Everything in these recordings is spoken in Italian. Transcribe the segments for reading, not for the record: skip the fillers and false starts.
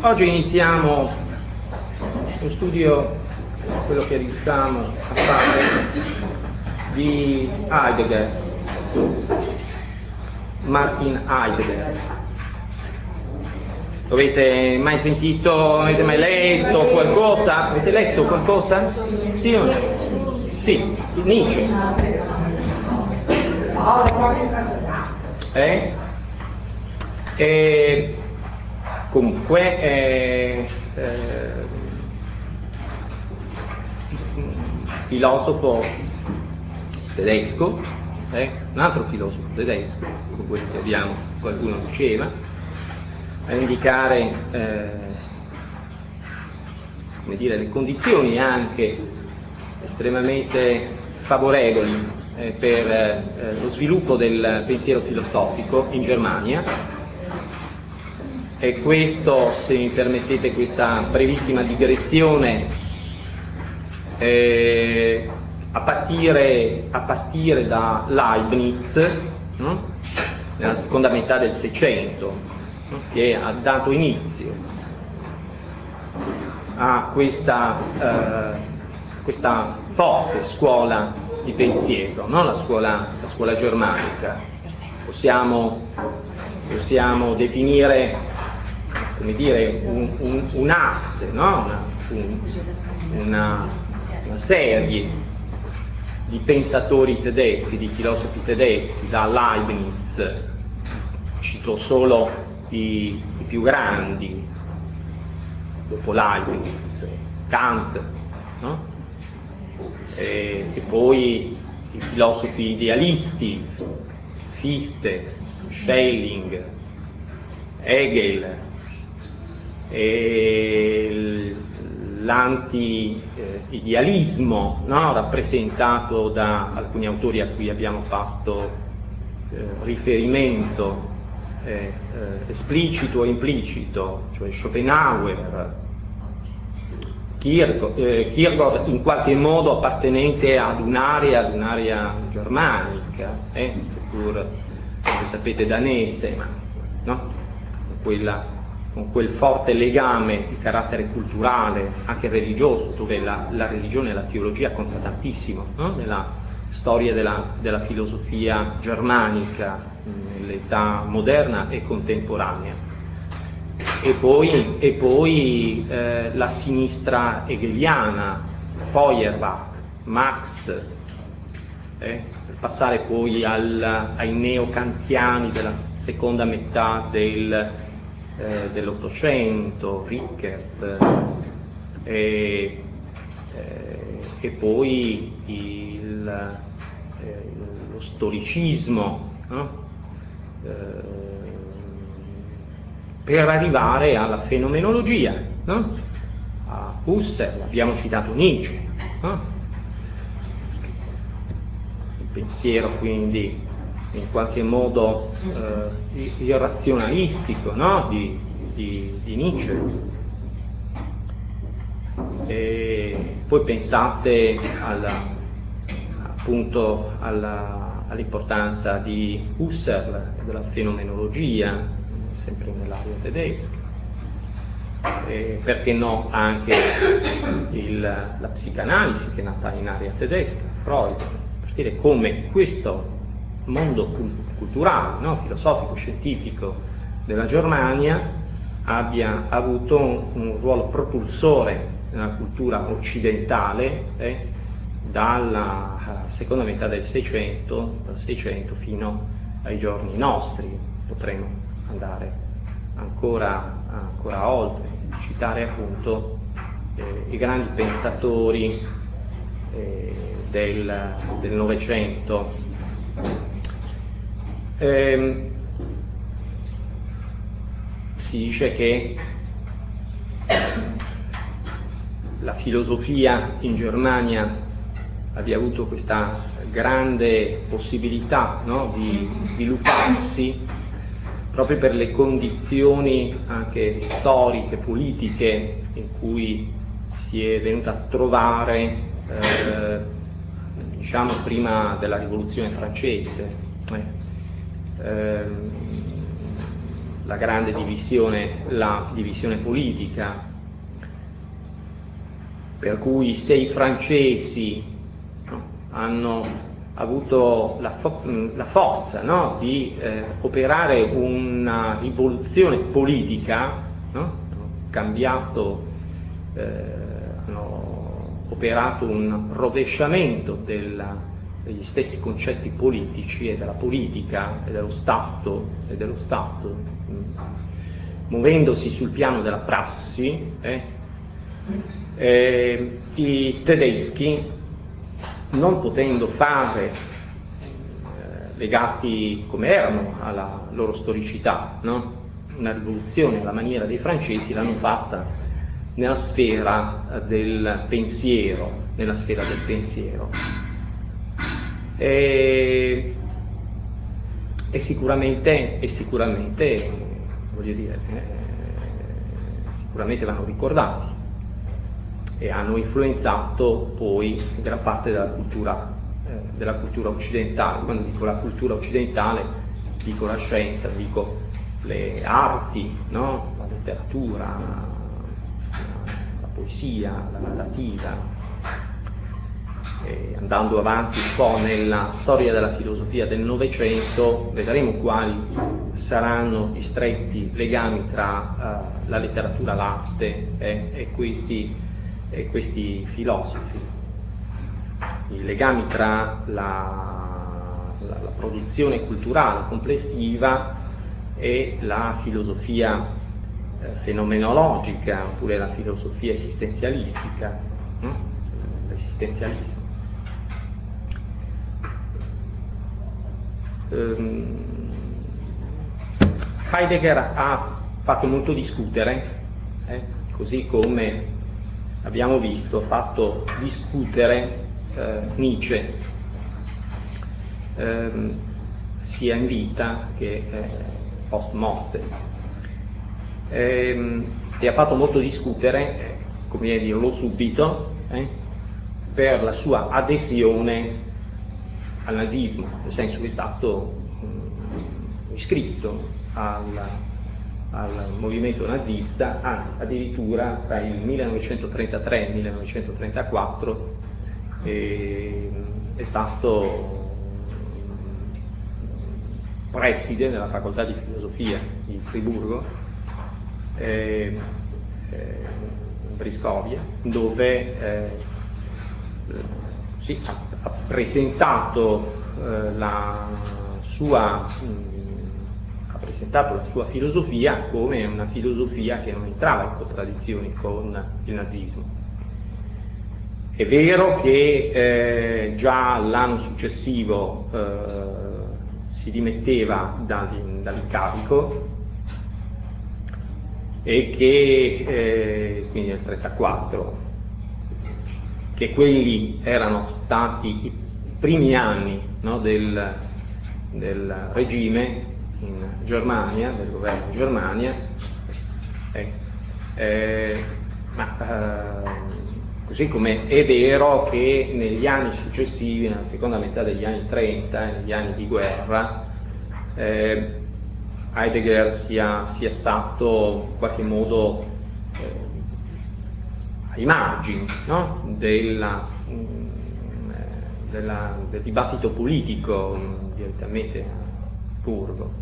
Oggi iniziamo lo studio, quello che riusciamo a fare, di Heidegger, Martin Heidegger. Avete mai sentito, avete mai letto qualcosa? Avete letto qualcosa? Sì o no? Sì, Nietzsche. Comunque filosofo tedesco, un altro filosofo tedesco, con quello che abbiamo, qualcuno diceva, a indicare come dire, le condizioni anche estremamente favorevoli per lo sviluppo del pensiero filosofico in Germania. E questo, se mi permettete questa brevissima digressione, a partire da Leibniz, no? Nella seconda metà del Seicento, no? Che ha dato inizio a questa forte scuola di pensiero, no? La scuola germanica. Possiamo definire, come dire, un asse, no? una serie di pensatori tedeschi, di filosofi tedeschi, da Leibniz, cito solo i più grandi, dopo Leibniz, Kant, no? E poi i filosofi idealisti, Fichte, Schelling, Hegel, e l'anti-idealismo, no? Rappresentato da alcuni autori a cui abbiamo fatto riferimento esplicito o implicito, cioè Schopenhauer, Kierkegaard, in qualche modo appartenente ad un'area germanica, seppur, come sapete, danese, ma no? Con quel forte legame di carattere culturale, anche religioso, dove la religione e la teologia conta tantissimo, no? Nella storia della filosofia germanica, nell'età moderna e contemporanea. E poi la sinistra hegeliana, Feuerbach, Marx, per passare poi ai neokantiani della seconda metà dell'Ottocento, Rickert, e poi lo storicismo, no? Per arrivare alla fenomenologia, no? A Husserl, abbiamo citato Nietzsche, no? Il pensiero quindi in qualche modo irrazionalistico, no? di Nietzsche. E poi pensate appunto all'importanza di Husserl e della fenomenologia, sempre nell'area tedesca, e perché no anche la psicanalisi, che è nata in area tedesca, Freud, per dire come questo mondo culturale, no? Filosofico, scientifico della Germania abbia avuto un ruolo propulsore nella cultura occidentale dalla seconda metà del Seicento, dal Seicento fino ai giorni nostri. Potremmo andare ancora oltre, citare appunto i grandi pensatori del Novecento. Si dice che la filosofia in Germania abbia avuto questa grande possibilità, no? Di svilupparsi proprio per le condizioni anche storiche, politiche in cui si è venuta a trovare, diciamo prima della rivoluzione francese. la grande divisione, la divisione politica, per cui se i francesi hanno avuto la forza, no, di operare una rivoluzione politica, no? Hanno operato un rovesciamento degli stessi concetti politici e della politica e dello Stato, muovendosi sul piano della prassi. I tedeschi, non potendo fare, legati come erano alla loro storicità, no? Una rivoluzione alla maniera dei francesi, l'hanno fatta nella sfera del pensiero, e sicuramente voglio dire, sicuramente vanno ricordati e hanno influenzato poi gran parte della cultura occidentale. Quando dico la cultura occidentale dico la scienza, dico le arti, no? La letteratura, la poesia, la narrativa. E andando avanti un po' nella storia della filosofia del Novecento vedremo quali saranno gli stretti legami tra la letteratura, l'arte e questi filosofi, i legami tra la produzione culturale complessiva e la filosofia fenomenologica, oppure la filosofia esistenzialistica, l'esistenzialismo. Heidegger ha fatto molto discutere, così come abbiamo visto, ha fatto discutere Nietzsche, sia in vita che post morte, e ha fatto molto discutere, come dirlo subito, per la sua adesione al nazismo, nel senso che è stato iscritto al movimento nazista, anzi addirittura tra il 1933 e il 1934 è stato preside della facoltà di filosofia di Friburgo, Briscovia, dove ha presentato la sua filosofia come una filosofia che non entrava in contraddizioni con il nazismo. È vero che già l'anno successivo si dimetteva dall'incarico e che quindi nel 1934, che quelli erano stati i primi anni, no, del regime in Germania, del governo in Germania, così come è vero che negli anni successivi, nella seconda metà degli anni 30, negli anni di guerra, Heidegger sia stato in qualche modo ai margini, no? del dibattito politico direttamente a Burgo,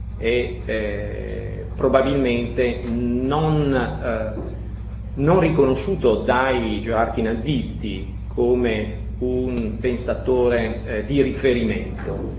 e probabilmente non riconosciuto dai gerarchi nazisti come un pensatore di riferimento,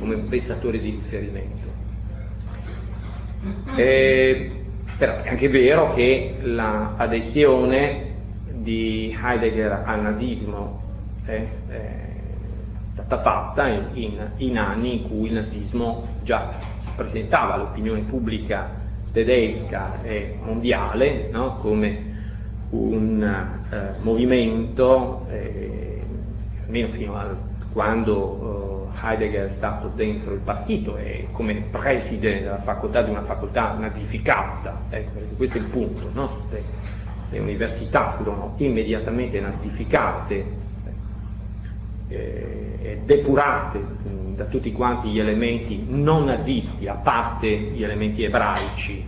però è anche vero che l'adesione di Heidegger al nazismo è stata fatta in anni in cui il nazismo già si presentava all'opinione pubblica tedesca e mondiale, no? Come un movimento, almeno fino a quando Heidegger è stato dentro il partito e come preside della facoltà di una facoltà nazificata, questo è il punto, no? Le università furono immediatamente nazificate, depurate da tutti quanti gli elementi non nazisti, a parte gli elementi ebraici.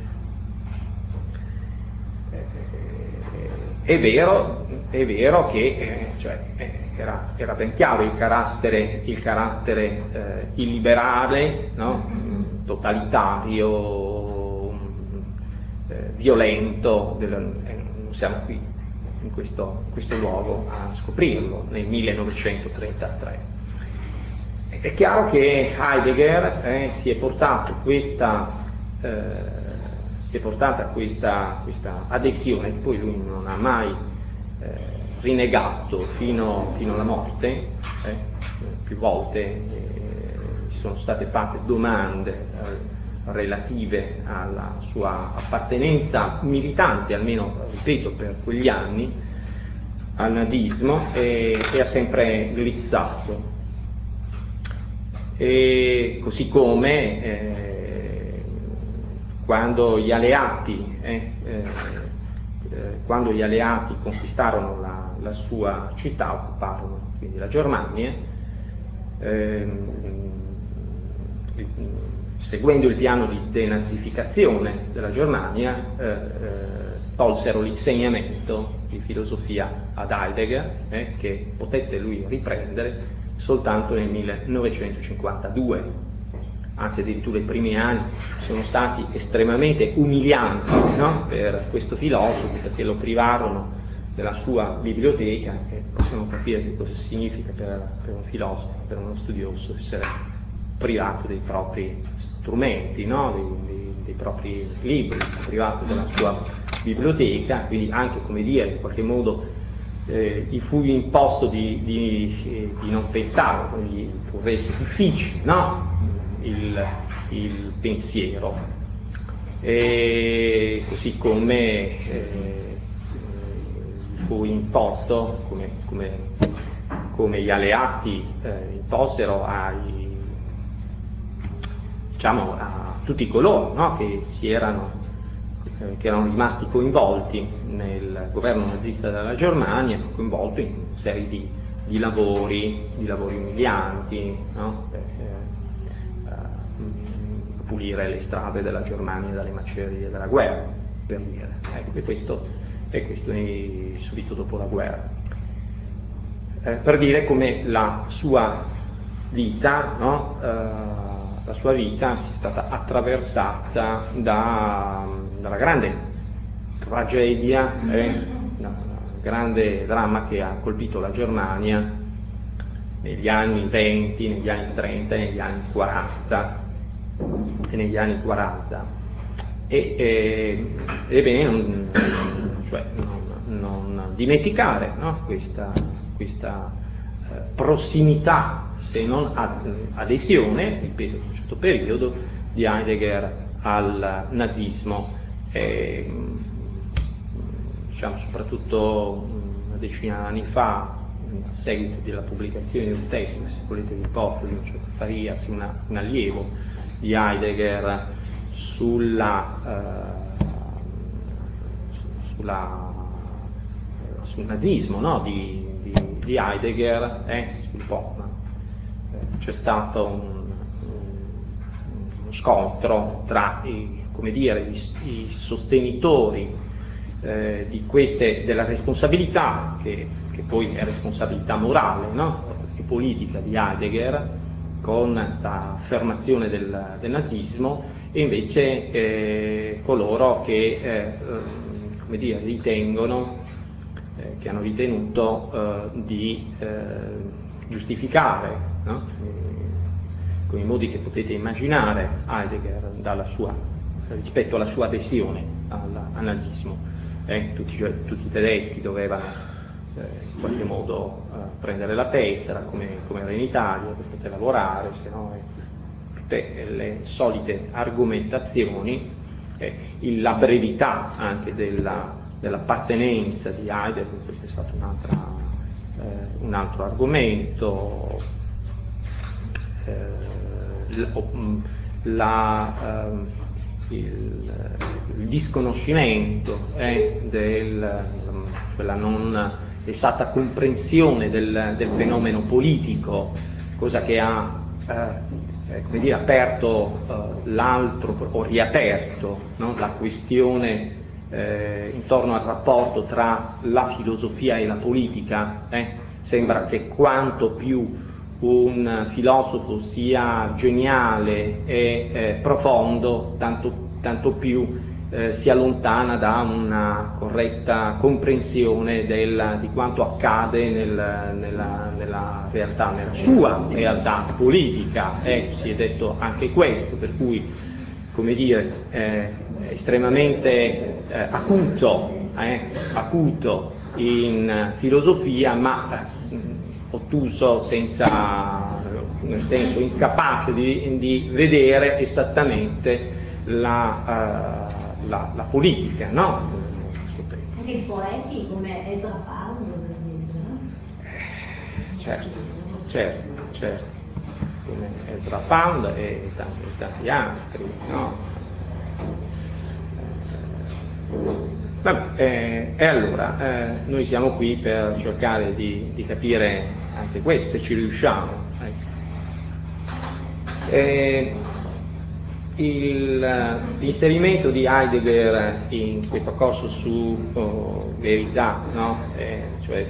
È vero che era ben chiaro il carattere illiberale, no? Totalitario, violento, non siamo qui in questo luogo a scoprirlo nel 1933. È chiaro che Heidegger si è portata questa adesione, che poi lui non ha mai rinnegato fino alla morte. Più volte ci sono state fatte domande relative alla sua appartenenza militante, almeno, ripeto, per quegli anni, al nazismo, e ha sempre glissato. E così come quando gli alleati conquistarono la sua città, occuparono quindi la Germania, seguendo il piano di denazificazione della Germania, tolsero l'insegnamento di filosofia ad Heidegger, che potette lui riprendere soltanto nel 1952. Anzi, addirittura i primi anni sono stati estremamente umilianti, no? Per questo filosofo, perché lo privarono della sua biblioteca, e possiamo capire che cosa significa per un filosofo, per uno studioso, essere privato dei propri strumenti, no? dei propri libri, privato della sua biblioteca, quindi anche, come dire, in qualche modo gli fu imposto di non pensare, gli fu reso difficile, no? il pensiero, e così come fu imposto, come gli alleati imposero a tutti coloro, no? che erano rimasti coinvolti nel governo nazista della Germania, coinvolti in una serie di lavori umilianti, no? Pulire le strade della Germania dalle macerie della guerra, per dire. E questo subito dopo la guerra. Per dire come la sua vita, no? La sua vita sia stata attraversata dalla grande tragedia, dal grande dramma che ha colpito la Germania negli anni 20, negli anni 30 e negli anni 40. È bene non dimenticare, no? questa prossimità, se non adesione, ripeto, in un certo periodo, di Heidegger al nazismo, soprattutto una decina di anni fa, a seguito della pubblicazione di un testo, se volete vi porto, di un certo Farias, un allievo di Heidegger sul nazismo, no? di Heidegger, sul Popman. C'è stato uno scontro tra i sostenitori della responsabilità, che poi è responsabilità morale, no? e politica di Heidegger, con l'affermazione del nazismo, e invece coloro che ritengono, che hanno ritenuto di giustificare, no? con i modi che potete immaginare, Heidegger rispetto alla sua adesione al nazismo. Tutti i tedeschi dovevano in qualche modo prendere la tessera, come era in Italia, per poter lavorare, se no tutte le solite argomentazioni, la brevità anche dell'appartenenza di Heidegger, questo è stato un altro argomento, il disconoscimento della non esatta comprensione del fenomeno politico, cosa che ha come dire, aperto l'altro o riaperto, no? La questione intorno al rapporto tra la filosofia e la politica. Sembra che quanto più un filosofo sia geniale e profondo, tanto più si allontana da una corretta comprensione di quanto accade nella realtà, nella sua realtà politica. Si è detto anche questo, per cui, come dire, estremamente acuto in filosofia, ma ottuso nel senso incapace di vedere esattamente la politica, no? Anche i poeti come Ezra Pound, per esempio, no? Certo, come Ezra Pound e tanti altri, no? Vabbè, e allora noi siamo qui per cercare di capire anche questo, se ci riusciamo. L'inserimento di Heidegger in questo corso su verità, no? Cioè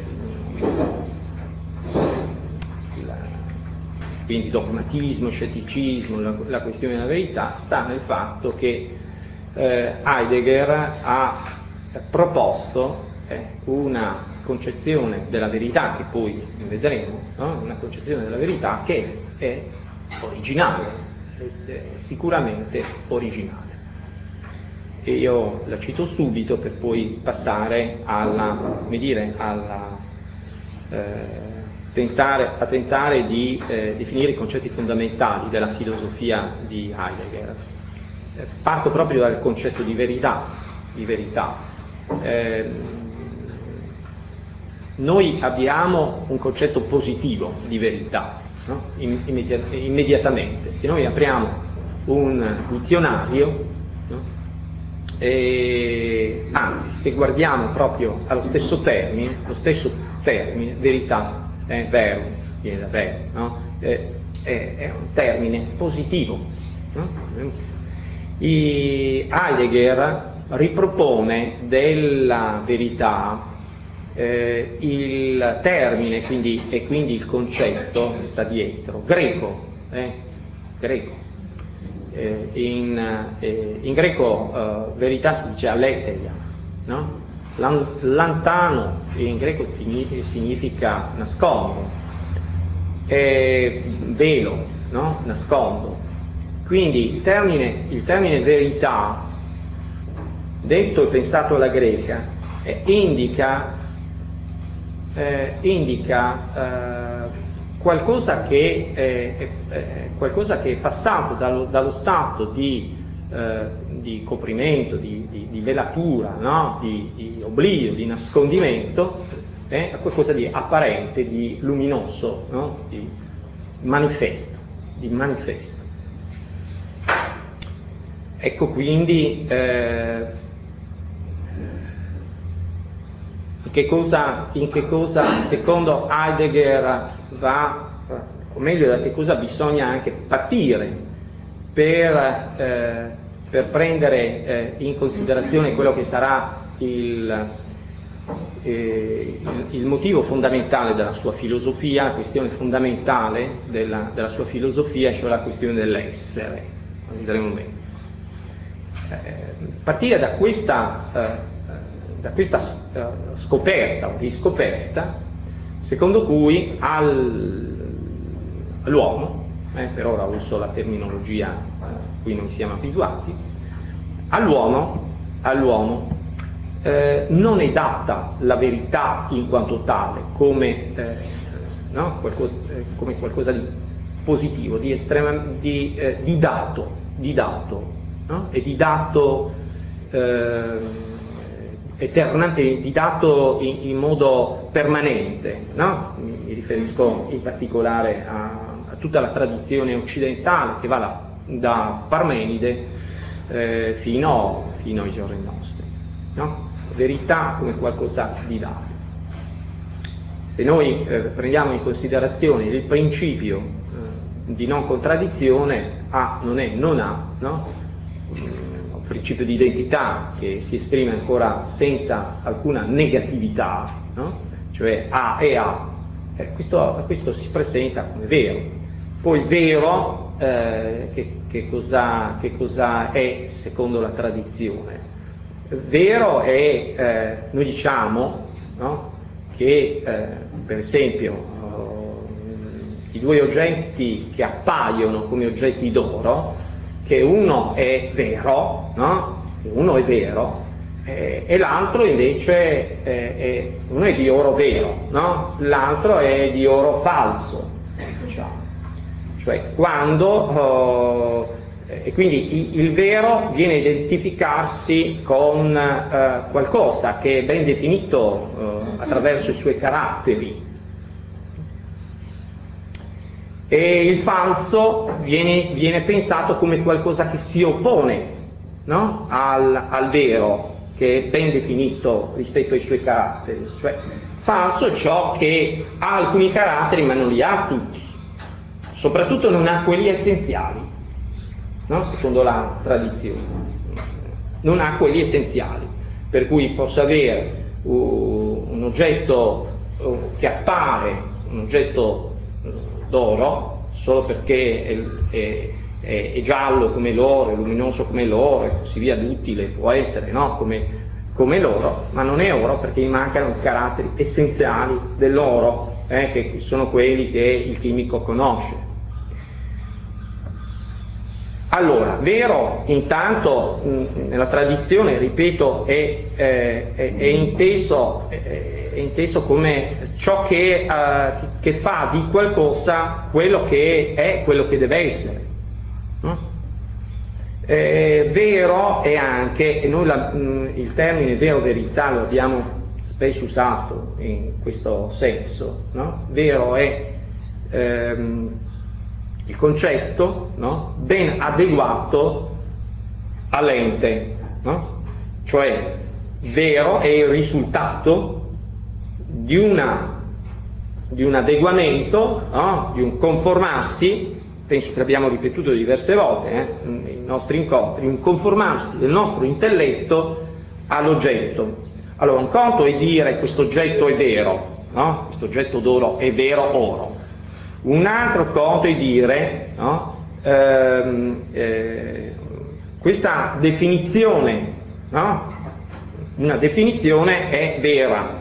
quindi dogmatismo, scetticismo, la questione della verità, sta nel fatto che Heidegger ha proposto una concezione della verità, che poi vedremo, no? Una concezione della verità che è originale, sicuramente originale. E io la cito subito per poi passare a tentare di definire i concetti fondamentali della filosofia di Heidegger. Parto proprio dal concetto di verità. Noi abbiamo un concetto positivo di verità, no? Immediatamente. Se noi apriamo un dizionario, no? Anzi, se guardiamo proprio allo stesso termine, verità, vero, viene da vero, no? È un termine positivo, no? Heidegger ripropone della verità il termine e quindi il concetto che sta dietro, greco. In greco verità si dice aletheia, no? Lantano in greco significa nascondo, velo, no? Nascondo. Quindi il termine verità, detto e pensato alla greca, indica qualcosa che è passato dallo stato di coprimento, di velatura, no? di oblio, di nascondimento, a qualcosa di apparente, di luminoso, no? di manifesto. Ecco quindi in che cosa secondo Heidegger o meglio da che cosa bisogna anche partire per prendere in considerazione quello che sarà il motivo fondamentale della sua filosofia, la questione fondamentale della sua filosofia, cioè la questione dell'essere. Vedremo bene. Partire da questa scoperta o riscoperta, secondo cui all'uomo, per ora uso la terminologia a cui non siamo abituati, all'uomo non è data la verità in quanto tale, come qualcosa di positivo, di dato, no? E di dato eternamente, di dato in modo permanente, no? Mi riferisco in particolare a tutta la tradizione occidentale che va da Parmenide fino ai giorni nostri, no? Verità come qualcosa di dato. se noi prendiamo in considerazione il principio di non contraddizione, A non è non A, no? Un principio di identità che si esprime ancora senza alcuna negatività, no? Cioè A è A, questo si presenta come vero. Poi vero, che cosa è secondo la tradizione? Vero è, noi diciamo, no? Che per esempio i due oggetti che appaiono come oggetti d'oro, che uno è vero, no? Uno è vero, e l'altro invece uno è di oro vero, no? L'altro è di oro falso, diciamo. Cioè quando e quindi il vero viene a identificarsi con qualcosa che è ben definito attraverso i suoi caratteri, e il falso viene pensato come qualcosa che si oppone, no? al vero, che è ben definito rispetto ai suoi caratteri. Cioè falso è ciò che ha alcuni caratteri ma non li ha tutti, soprattutto non ha quelli essenziali, no? Secondo la tradizione non ha quelli essenziali, per cui posso avere un oggetto che appare un oggetto d'oro solo perché è giallo come l'oro, è luminoso come l'oro e così via, duttile può essere, no? come l'oro, ma non è oro perché gli mancano i caratteri essenziali dell'oro, che sono quelli che il chimico conosce. Allora, vero intanto nella tradizione, ripeto, è inteso come ciò che fa di qualcosa quello che è, quello che deve essere. No? Vero è anche, e noi il termine vero-verità lo abbiamo spesso usato in questo senso, no? Vero è il concetto, no? Ben adeguato all'ente, no? Cioè vero è il risultato di un adeguamento, no? Di un conformarsi, penso che abbiamo ripetuto diverse volte nei nostri incontri, un conformarsi del nostro intelletto all'oggetto. Allora un conto è dire questo oggetto è vero, no? Questo oggetto d'oro è vero oro. Un altro conto è dire, no? Questa definizione, no? Una definizione è vera.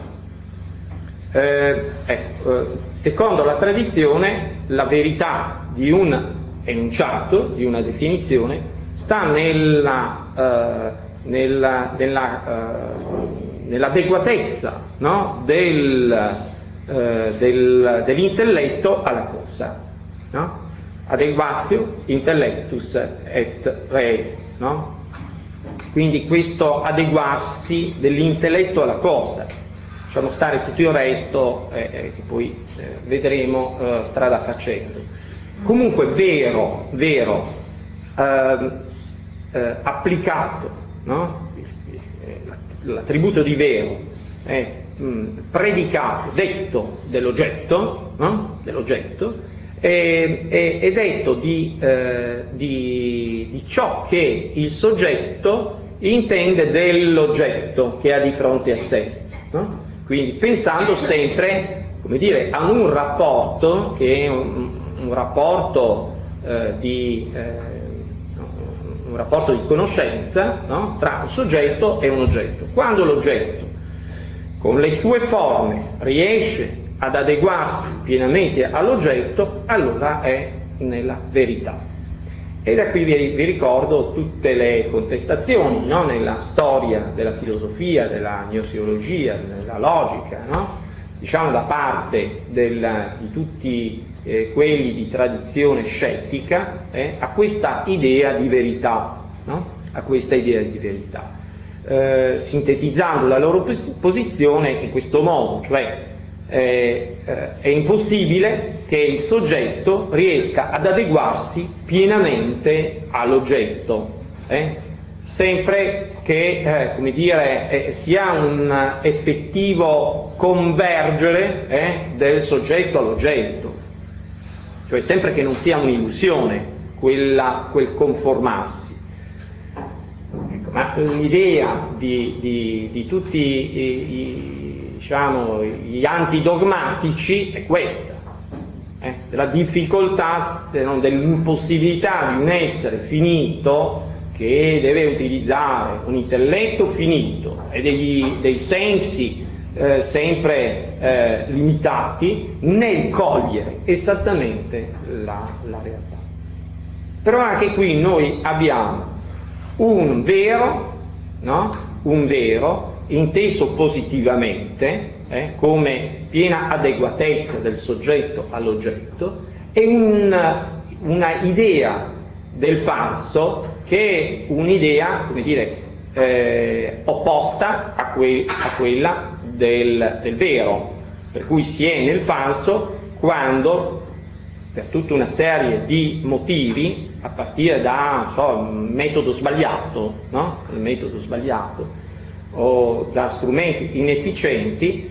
Secondo la tradizione la verità di un enunciato, di una definizione, sta nell'adeguatezza, no? Dell'intelletto alla cosa, no? Adeguatio intellectus et re, no? Quindi questo adeguarsi dell'intelletto alla cosa, lasciamo stare tutto il resto che poi vedremo strada facendo. Comunque vero applicato, no? L'attributo di vero è predicato, detto dell'oggetto, no? Dell'oggetto, è detto di ciò che il soggetto intende dell'oggetto che ha di fronte a sé, no? Quindi pensando sempre, come dire, a un rapporto che è un rapporto di conoscenza, no? Tra un soggetto e un oggetto. Quando l'oggetto con le sue forme riesce ad adeguarsi pienamente all'oggetto, allora è nella verità. E da qui vi ricordo tutte le contestazioni, no? Nella storia della filosofia, della gnoseologia, della logica, no? Diciamo da parte di tutti quelli di tradizione scettica a questa idea di verità, no? A questa idea di verità. Sintetizzando la loro posizione in questo modo, cioè è impossibile che il soggetto riesca ad adeguarsi pienamente all'oggetto, sempre che come dire, sia un effettivo convergere del soggetto all'oggetto, cioè sempre che non sia un'illusione quel conformarsi. Ecco, ma l'idea di tutti diciamo, gli antidogmatici è questa, della difficoltà, dell'impossibilità di un essere finito che deve utilizzare un intelletto finito e dei sensi sempre limitati nel cogliere esattamente la realtà. Però anche qui noi abbiamo un vero, no? Un vero inteso positivamente, come piena adeguatezza del soggetto all'oggetto, e una idea del falso che è un'idea, come dire, opposta a quella del vero, per cui si è nel falso quando, per tutta una serie di motivi, a partire da un metodo sbagliato, no? Il metodo sbagliato, o da strumenti inefficienti,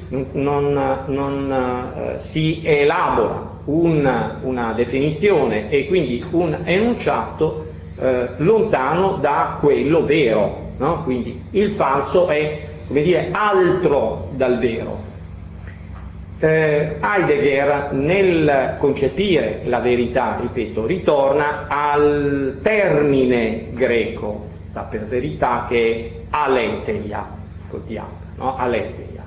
non si elabora una definizione e quindi un enunciato lontano da quello vero, no? Quindi il falso è, come dire, altro dal vero. Heidegger, nel concepire la verità, ripeto, ritorna al termine greco per verità che è aletheia, no? Aletheia.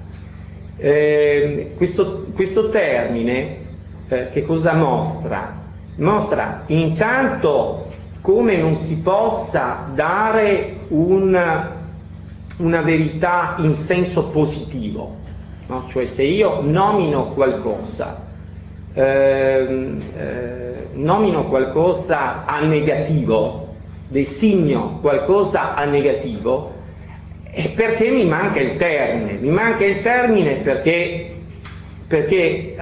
Questo termine che cosa mostra? Mostra intanto come non si possa dare una verità in senso positivo, no? Cioè se io nomino qualcosa a negativo, designo qualcosa a negativo, è perché mi manca il termine, perché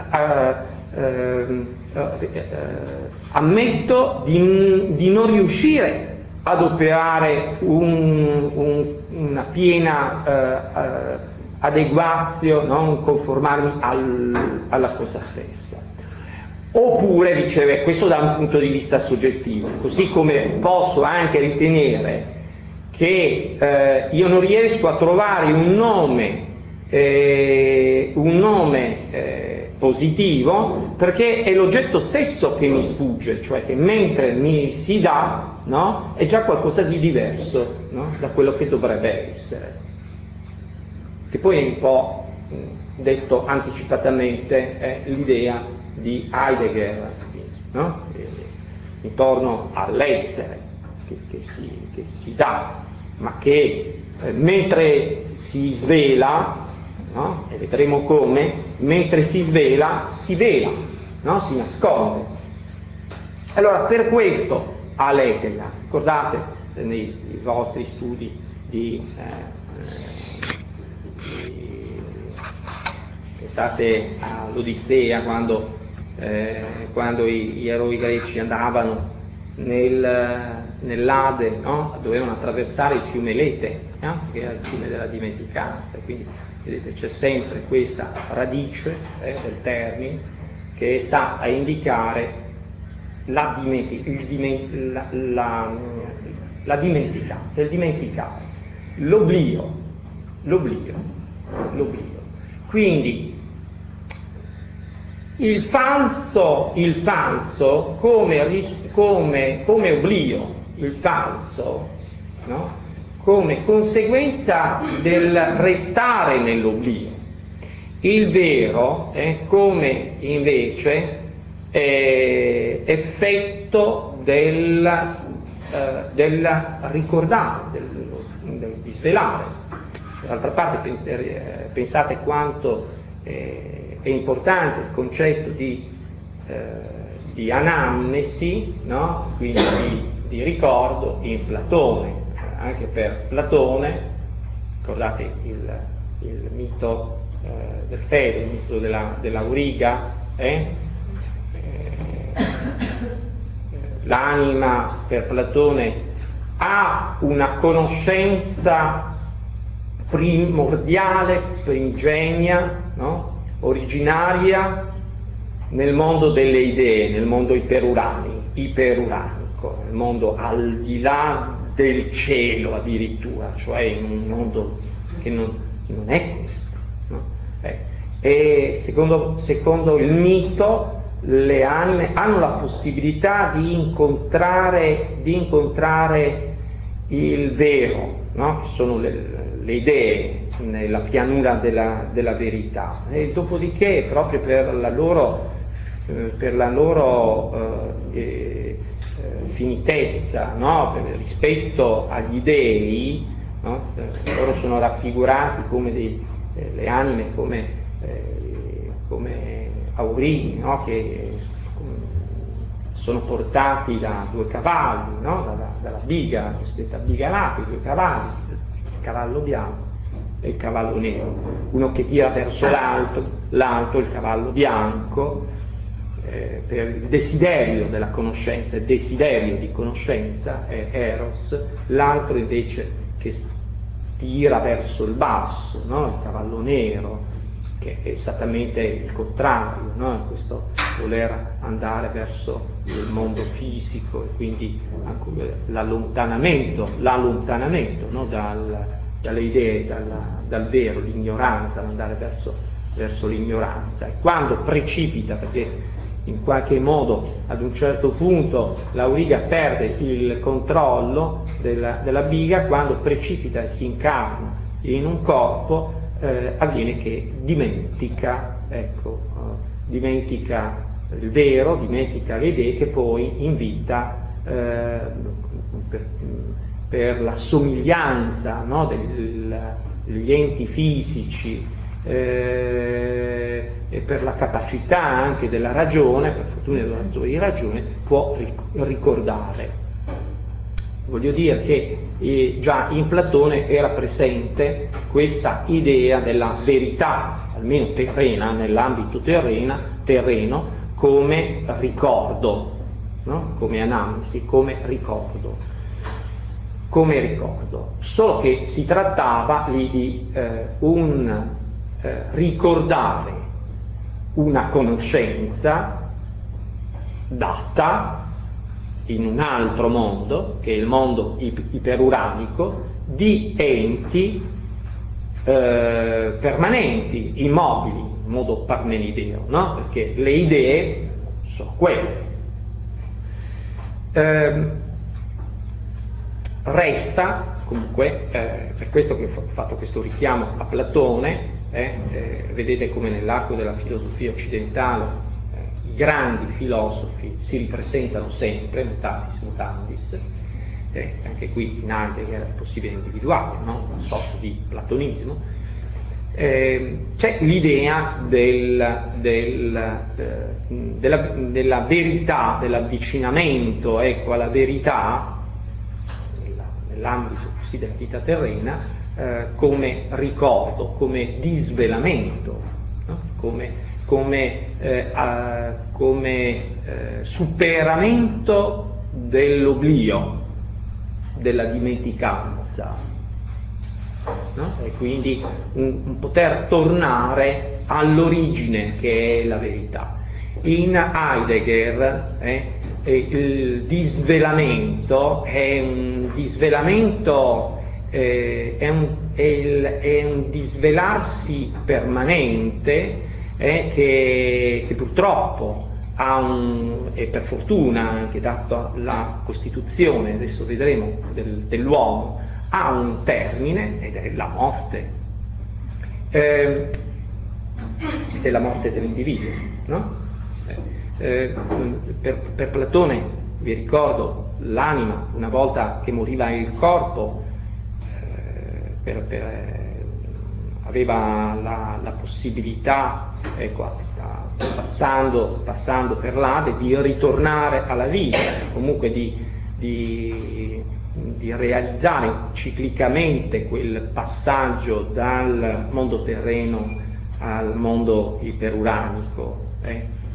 ammetto di non riuscire ad operare una piena adeguazione, no? Conformarmi alla cosa stessa. Oppure, dicevo, questo da un punto di vista soggettivo, così come posso anche ritenere che io non riesco a trovare un nome positivo perché è l'oggetto stesso che mi sfugge, cioè che mentre mi si dà, no, è già qualcosa di diverso, no, da quello che dovrebbe essere. Che poi è un po', detto anticipatamente, è l'idea di Heidegger, no? Intorno all'essere che si dà, ma che mentre si svela, no? E vedremo come, mentre si svela, no? Si nasconde. Allora, per questo aletheia, ricordate nei vostri studi pensate all'Odissea, quando gli eroi greci andavano nell'Ade, no? Dovevano attraversare il fiume Lete, no? Che era il fiume della dimenticanza. Quindi vedete, c'è sempre questa radice del termine che sta a indicare la dimenticanza, il dimenticare, l'oblio. Quindi il falso come oblio, il falso, no? Come conseguenza del restare nell'oblio, il vero come invece effetto del ricordare, di svelare. D'altra parte pensate quanto è importante il concetto di anamnesi, no? Quindi di ricordo in Platone. Anche per Platone, ricordate il mito del Fede, il mito dell'auriga, l'anima per Platone ha una conoscenza primordiale, primigenia, no? Originaria nel mondo delle idee, nel mondo iperuranico, nel mondo al di là del cielo addirittura, cioè in un mondo che non è questo. No? E secondo il mito le anime hanno la possibilità di incontrare il vero, no? Che sono le idee nella pianura della verità, e dopodiché proprio per la loro finitezza, no? Rispetto agli dei, no? Loro sono raffigurati come le anime come aurini, no? Che sono portati da due cavalli, no? dalla biga, cosiddetta biga lapi, due cavalli, il cavallo bianco e il cavallo nero, uno che tira verso l'alto, il cavallo bianco, per il desiderio della conoscenza, il desiderio di conoscenza è Eros, l'altro invece che tira verso il basso, no? Il cavallo nero, che è esattamente il contrario, no? Questo voler andare verso il mondo fisico e quindi anche l'allontanamento, no? Dalle idee, dal vero, l'ignoranza, andare verso l'ignoranza. E quando precipita, perché in qualche modo ad un certo punto l'auriga perde il controllo della biga, quando precipita e si incarna in un corpo, avviene che dimentica il vero, dimentica le idee che poi in vita per la somiglianza, no, degli enti fisici e per la capacità anche della ragione, per fortuna dell'attore di ragione, può ricordare. Voglio dire che già in Platone era presente questa idea della verità, almeno terrena, nell'ambito terreno, come ricordo, no? Come analisi, come ricordo. Solo che si trattava lì di ricordare una conoscenza data in un altro mondo, che è il mondo iperuranico, di enti permanenti, immobili, in modo parmenideo, no? Perché le idee sono quelle. Resta comunque, per questo che ho fatto questo richiamo a Platone, vedete come nell'arco della filosofia occidentale i grandi filosofi si ripresentano sempre, mutatis mutandis, anche qui in Heidegger è possibile individuare, no? Una sorta di platonismo. C'è l'idea della verità, dell'avvicinamento, ecco, alla verità nell'ambito così della vita terrena, come ricordo, come disvelamento, no? come superamento dell'oblio, della dimenticanza, no? E quindi un poter tornare all'origine che è la verità. In Heidegger il disvelamento è un disvelamento, è un disvelarsi permanente che purtroppo e per fortuna anche dato la Costituzione, adesso vedremo, dell'uomo, ha un termine, ed è la morte, ed è la morte dell'individuo, no? Per Platone, vi ricordo, l'anima, una volta che moriva il corpo, aveva la possibilità, ecco, passando per l'Ade, di ritornare alla vita, comunque di realizzare ciclicamente quel passaggio dal mondo terreno al mondo iperuranico.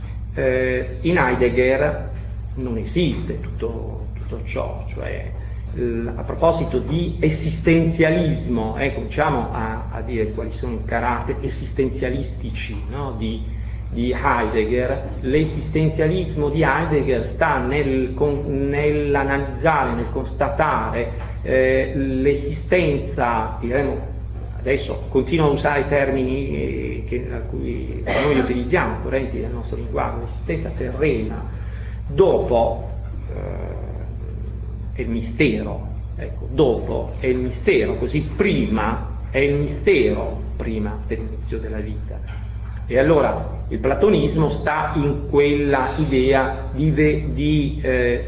In Heidegger non esiste tutto ciò, cioè a proposito di esistenzialismo, cominciamo a dire quali sono i caratteri esistenzialistici, no, di Heidegger. L'esistenzialismo di Heidegger sta nell'analizzare, nel constatare l'esistenza, diremo, adesso continuo a usare termini a cui noi utilizziamo, correnti del nostro linguaggio, l'esistenza terrena, dopo è il mistero, ecco, dopo è il mistero, così prima è il mistero, prima dell'inizio della vita. E allora il platonismo sta in quella idea di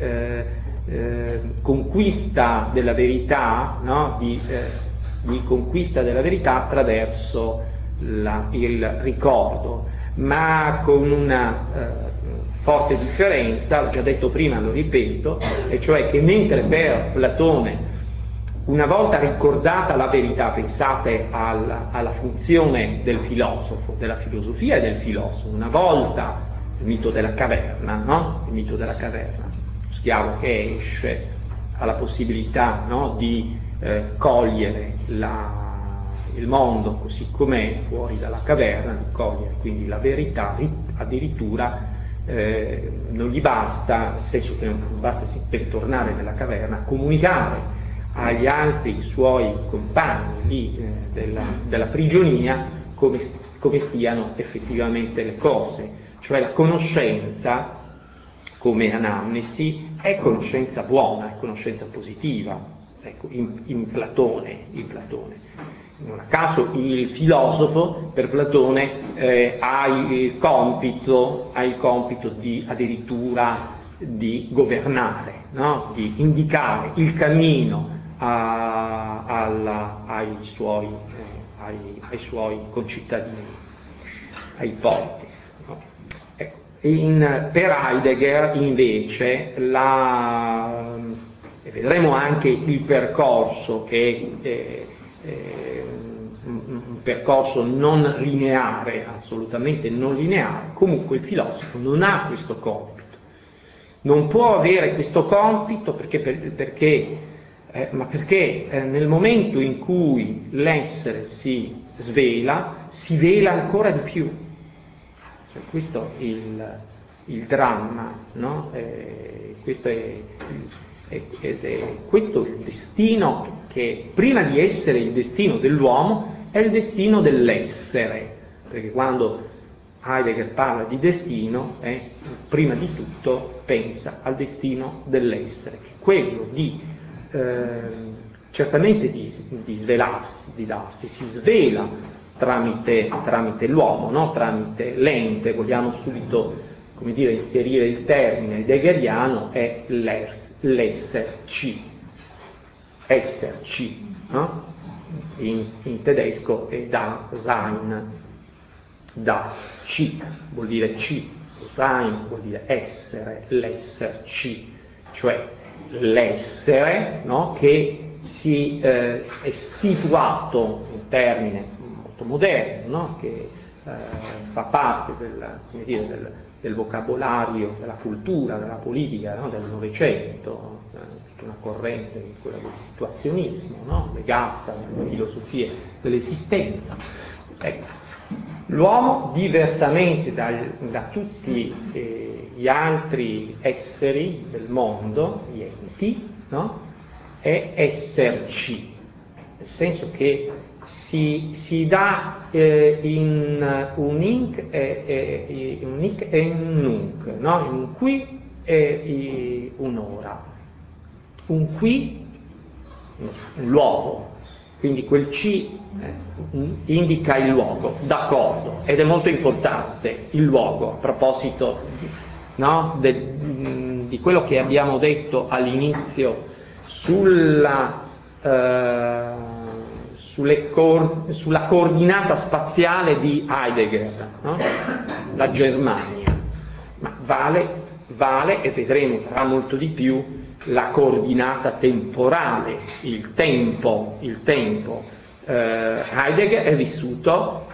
conquista della verità, no? di conquista della verità attraverso il ricordo, ma con una forte differenza, l'ho già detto prima, lo ripeto, e cioè che mentre per Platone, una volta ricordata la verità, pensate alla funzione del filosofo, della filosofia e del filosofo, una volta il mito della caverna, no? Il mito della caverna, lo schiavo che esce ha la possibilità, no, di cogliere il mondo così com'è fuori dalla caverna, di cogliere quindi la verità, addirittura non gli basta, nel senso che non basta per tornare nella caverna, comunicare agli altri suoi compagni lì della prigionia come stiano effettivamente le cose, cioè la conoscenza come anamnesi è conoscenza buona, è conoscenza positiva, ecco, in Platone. Non a caso il filosofo per Platone ha il compito di addirittura di governare, no? Di indicare il cammino ai suoi concittadini, ai poeti. No? Ecco. Per Heidegger invece e vedremo anche il percorso che un percorso non lineare, assolutamente non lineare, comunque il filosofo non ha questo compito, non può avere questo compito perché nel momento in cui l'essere si svela ancora di più. Cioè, questo è il dramma, no? Questo è il destino che prima di essere il destino dell'uomo è il destino dell'essere, perché quando Heidegger parla di destino prima di tutto pensa al destino dell'essere, che è quello certamente di svelarsi, di darsi, si svela tramite l'uomo, no? Tramite l'ente, vogliamo subito, come dire, inserire il termine heideggeriano, è l'esserci, no? In tedesco è Dasein, Das vuol dire ci, Sein vuol dire essere, l'esserci, cioè l'essere, no? Che è situato, un termine molto moderno, no? Che fa parte del vocabolario, della cultura, della politica, no? Del Novecento, tutta una corrente, quella del situazionismo, no? Legata alle filosofie dell'esistenza. Ecco. L'uomo, diversamente da tutti gli altri esseri del mondo, gli enti, no? È esserci, nel senso che si dà in un inc e un nunc, no? In un qui e un ora. Un qui, un luogo, quindi quel ci indica il luogo, d'accordo, ed è molto importante il luogo, a proposito, no? Di quello che abbiamo detto all'inizio sulla coordinata spaziale di Heidegger, no? La Germania, ma vale, e vedremo tra molto di più, la coordinata temporale, il tempo. Heidegger è vissuto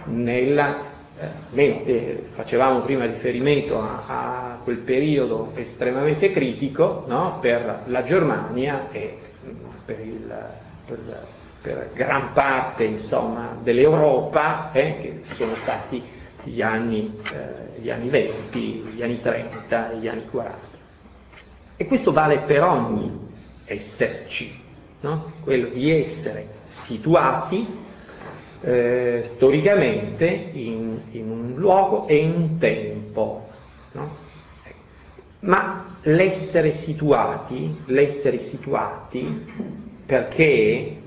facevamo prima riferimento a quel periodo estremamente critico, no? Per la Germania, e per gran parte, insomma, dell'Europa, che sono stati gli anni 20, gli anni 30 e gli anni 40. E questo vale per ogni esserci, no? Quello di essere situati storicamente in un luogo e in un tempo, no? Ma l'essere situati perché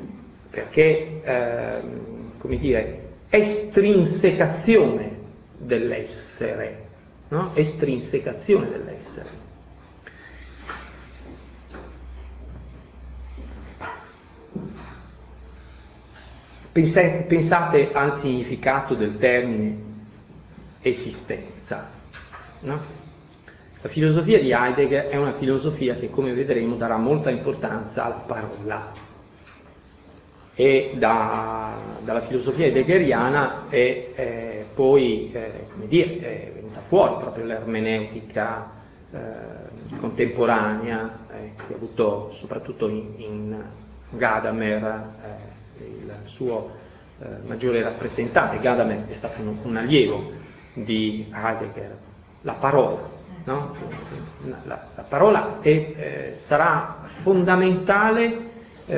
come dire, estrinsecazione dell'essere, no? Estrinsecazione dell'essere. Pensate al significato del termine esistenza, no? La filosofia di Heidegger è una filosofia che, come vedremo, darà molta importanza alla parola, e dalla filosofia heideggeriana è poi come dire, è venuta fuori proprio l'ermeneutica contemporanea, che ha avuto soprattutto in Gadamer il suo maggiore rappresentante. Gadamer è stato un allievo di Heidegger. La parola, no? La parola sarà fondamentale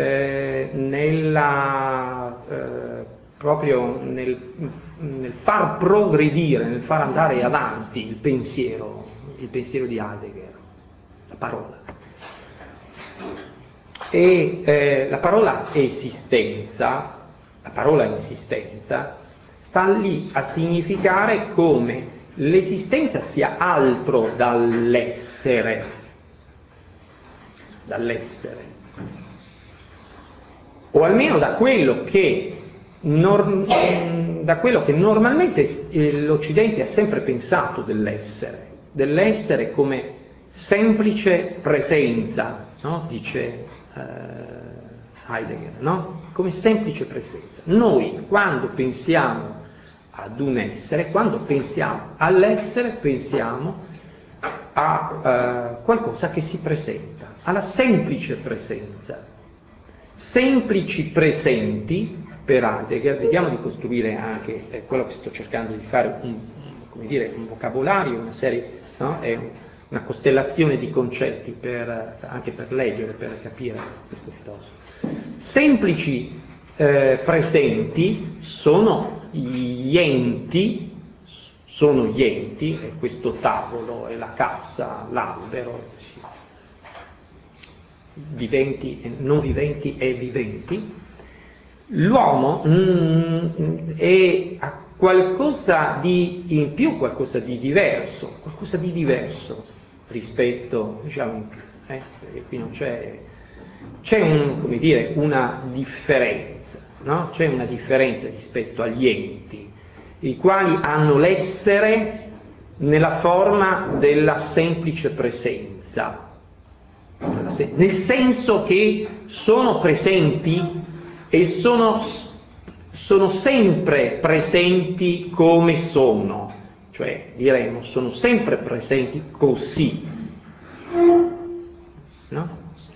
proprio nel far progredire, nel far andare avanti il pensiero di Heidegger, la parola. E la parola esistenza sta lì a significare come l'esistenza sia altro dall'essere, o almeno da quello che normalmente l'Occidente ha sempre pensato dell'essere come semplice presenza, no? Dice Heidegger, no? Come semplice presenza. Noi, quando pensiamo ad un essere, quando pensiamo all'essere, pensiamo a qualcosa che si presenta, alla semplice presenza. Semplici presenti, per Heidegger, vediamo di costruire anche quello che sto cercando di fare, un vocabolario, una serie, no? È una costellazione di concetti anche per leggere, per capire questo filosofo. Semplici presenti sono gli enti, e questo tavolo, e la cassa, l'albero, viventi, non viventi e viventi. L'uomo ha qualcosa di in più, qualcosa di diverso rispetto, diciamo, in più, perché qui non c'è una differenza, no? C'è una differenza rispetto agli enti, i quali hanno l'essere nella forma della semplice presenza, nel senso che sono presenti e sono sempre presenti come sono, cioè diremmo sono sempre presenti così, no?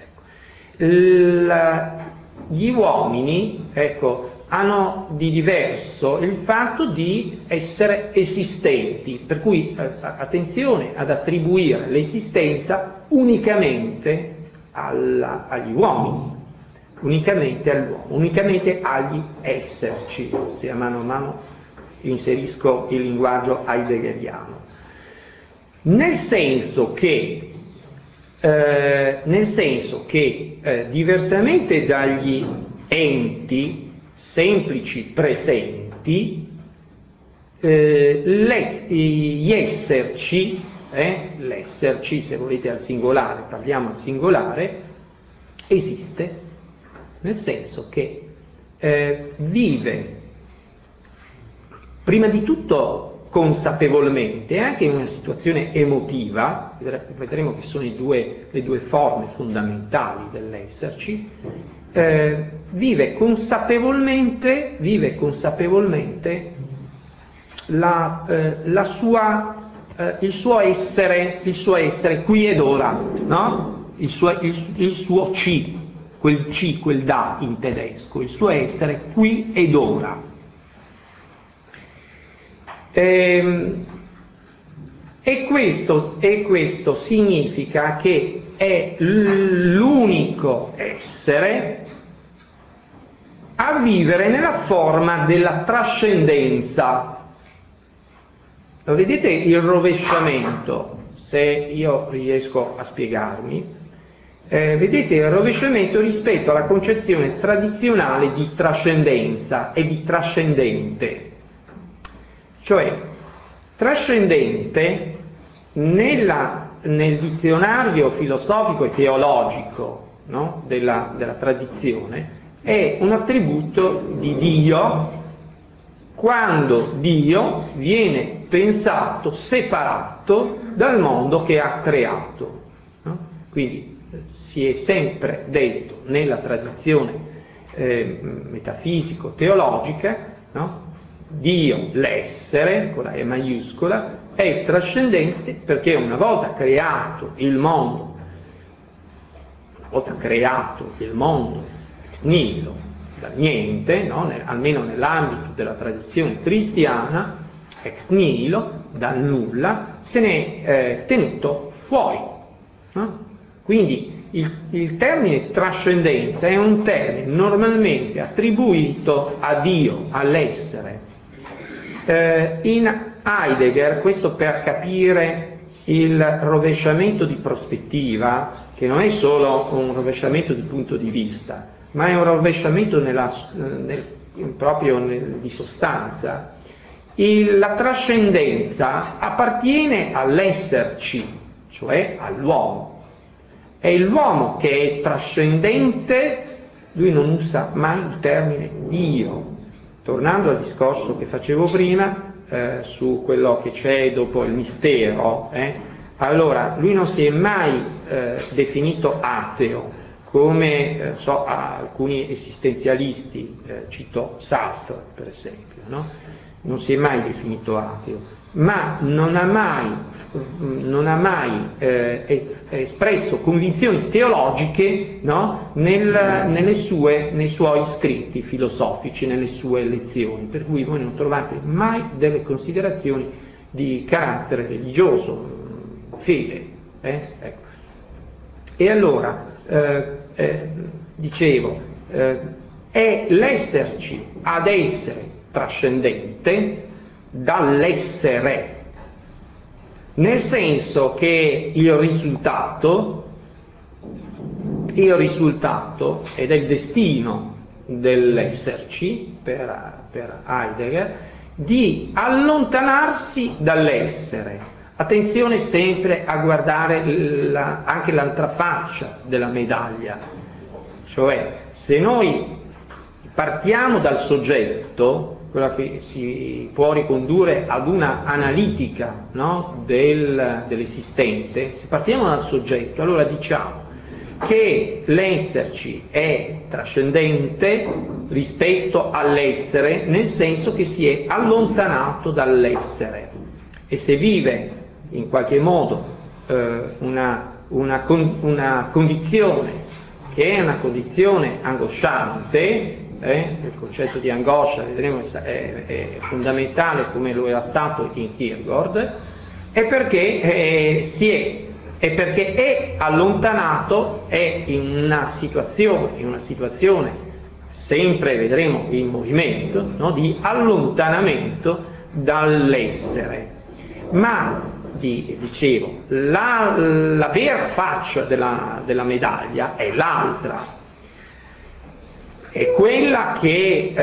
Gli uomini, hanno di diverso il fatto di essere esistenti, per cui attenzione ad attribuire l'esistenza unicamente agli uomini, unicamente agli esserci, se mano a mano inserisco il linguaggio heideggeriano, nel senso che diversamente dagli enti semplici presenti, gli esserci, l'esserci, se volete al singolare, parliamo al singolare, esiste, nel senso che vive prima di tutto consapevolmente, anche in una situazione emotiva, vedremo che sono le due forme fondamentali dell'esserci, vive consapevolmente il suo essere qui ed ora, no? Il suo ci, quel ci, quel da in tedesco, il suo essere qui ed ora. E questo significa che è l'unico essere a vivere nella forma della trascendenza. Lo vedete il rovesciamento, se io riesco a spiegarmi, vedete il rovesciamento rispetto alla concezione tradizionale di trascendenza e di trascendente. Cioè, trascendente nel dizionario filosofico e teologico, no, della tradizione è un attributo di Dio quando Dio viene pensato separato dal mondo che ha creato. No? Quindi si è sempre detto nella tradizione metafisico-teologica, no? Dio, l'essere, con la E maiuscola, è trascendente perché una volta creato il mondo ex nihilo, dal niente, no? Almeno nell'ambito della tradizione cristiana, ex nihilo, dal nulla, se ne è tenuto fuori. No? Quindi il termine trascendenza è un termine normalmente attribuito a Dio, all'essere. In Heidegger, questo per capire il rovesciamento di prospettiva, che non è solo un rovesciamento di punto di vista, ma è un rovesciamento di sostanza. La trascendenza appartiene all'esserci, cioè all'uomo. È l'uomo che è trascendente, lui non usa mai il termine Dio. Tornando al discorso che facevo prima, su quello che c'è dopo il mistero, allora lui non si è mai definito ateo, come alcuni esistenzialisti, cito Sartre per esempio, no? Non si è mai definito ateo, ma non ha mai espresso convinzioni teologiche, no? nei suoi scritti filosofici, nelle sue lezioni, per cui voi non trovate mai delle considerazioni di carattere religioso, fede. Ecco. E allora, dicevo, è l'esserci ad essere trascendente dall'essere, nel senso che il risultato ed è il destino dell'esserci per Heidegger di allontanarsi dall'essere. Attenzione sempre a guardare anche l'altra faccia della medaglia, cioè se noi partiamo dal soggetto, quella che si può ricondurre ad una analitica, no? dell'esistente, se partiamo dal soggetto, allora diciamo che l'esserci è trascendente rispetto all'essere, nel senso che si è allontanato dall'essere e se vive in qualche modo una condizione che è una condizione angosciante. Il concetto di angoscia, vedremo, è fondamentale come lo era stato in Kierkegaard, è perché è allontanato, è in una situazione sempre, vedremo, in movimento, no? Di allontanamento dall'essere. Ma, dicevo, la vera faccia della medaglia è l'altra. È quella che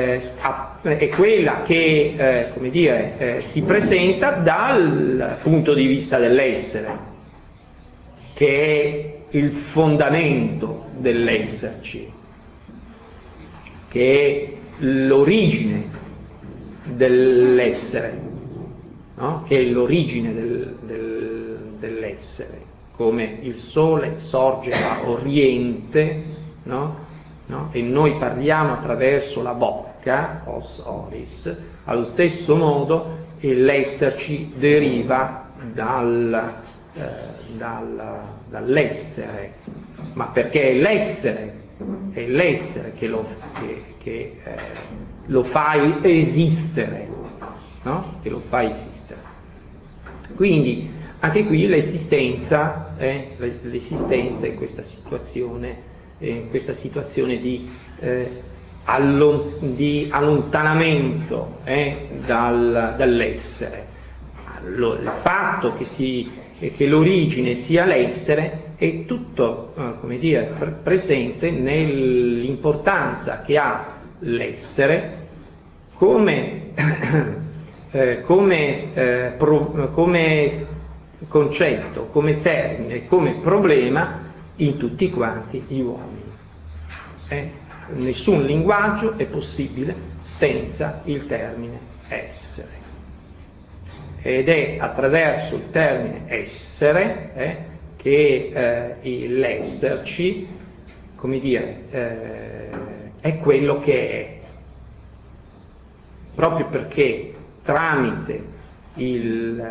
si presenta dal punto di vista dell'essere, che è il fondamento dell'esserci, che è l'origine dell'essere, no? Che è l'origine dell'essere, come il sole sorge a oriente, no? No? E noi parliamo attraverso la bocca, os oris, allo stesso modo l'esserci deriva dall'essere, ma perché è l'essere è l'essere che lo fa esistere, no? Che lo fa esistere. Quindi anche qui l'esistenza è questa situazione di allontanamento dall'essere. Il fatto che l'origine sia l'essere è tutto presente nell'importanza che ha l'essere come concetto, come termine, come problema in tutti quanti gli uomini. Nessun linguaggio è possibile senza il termine essere. Ed è attraverso il termine essere che l'esserci, è quello che è. Proprio perché tramite il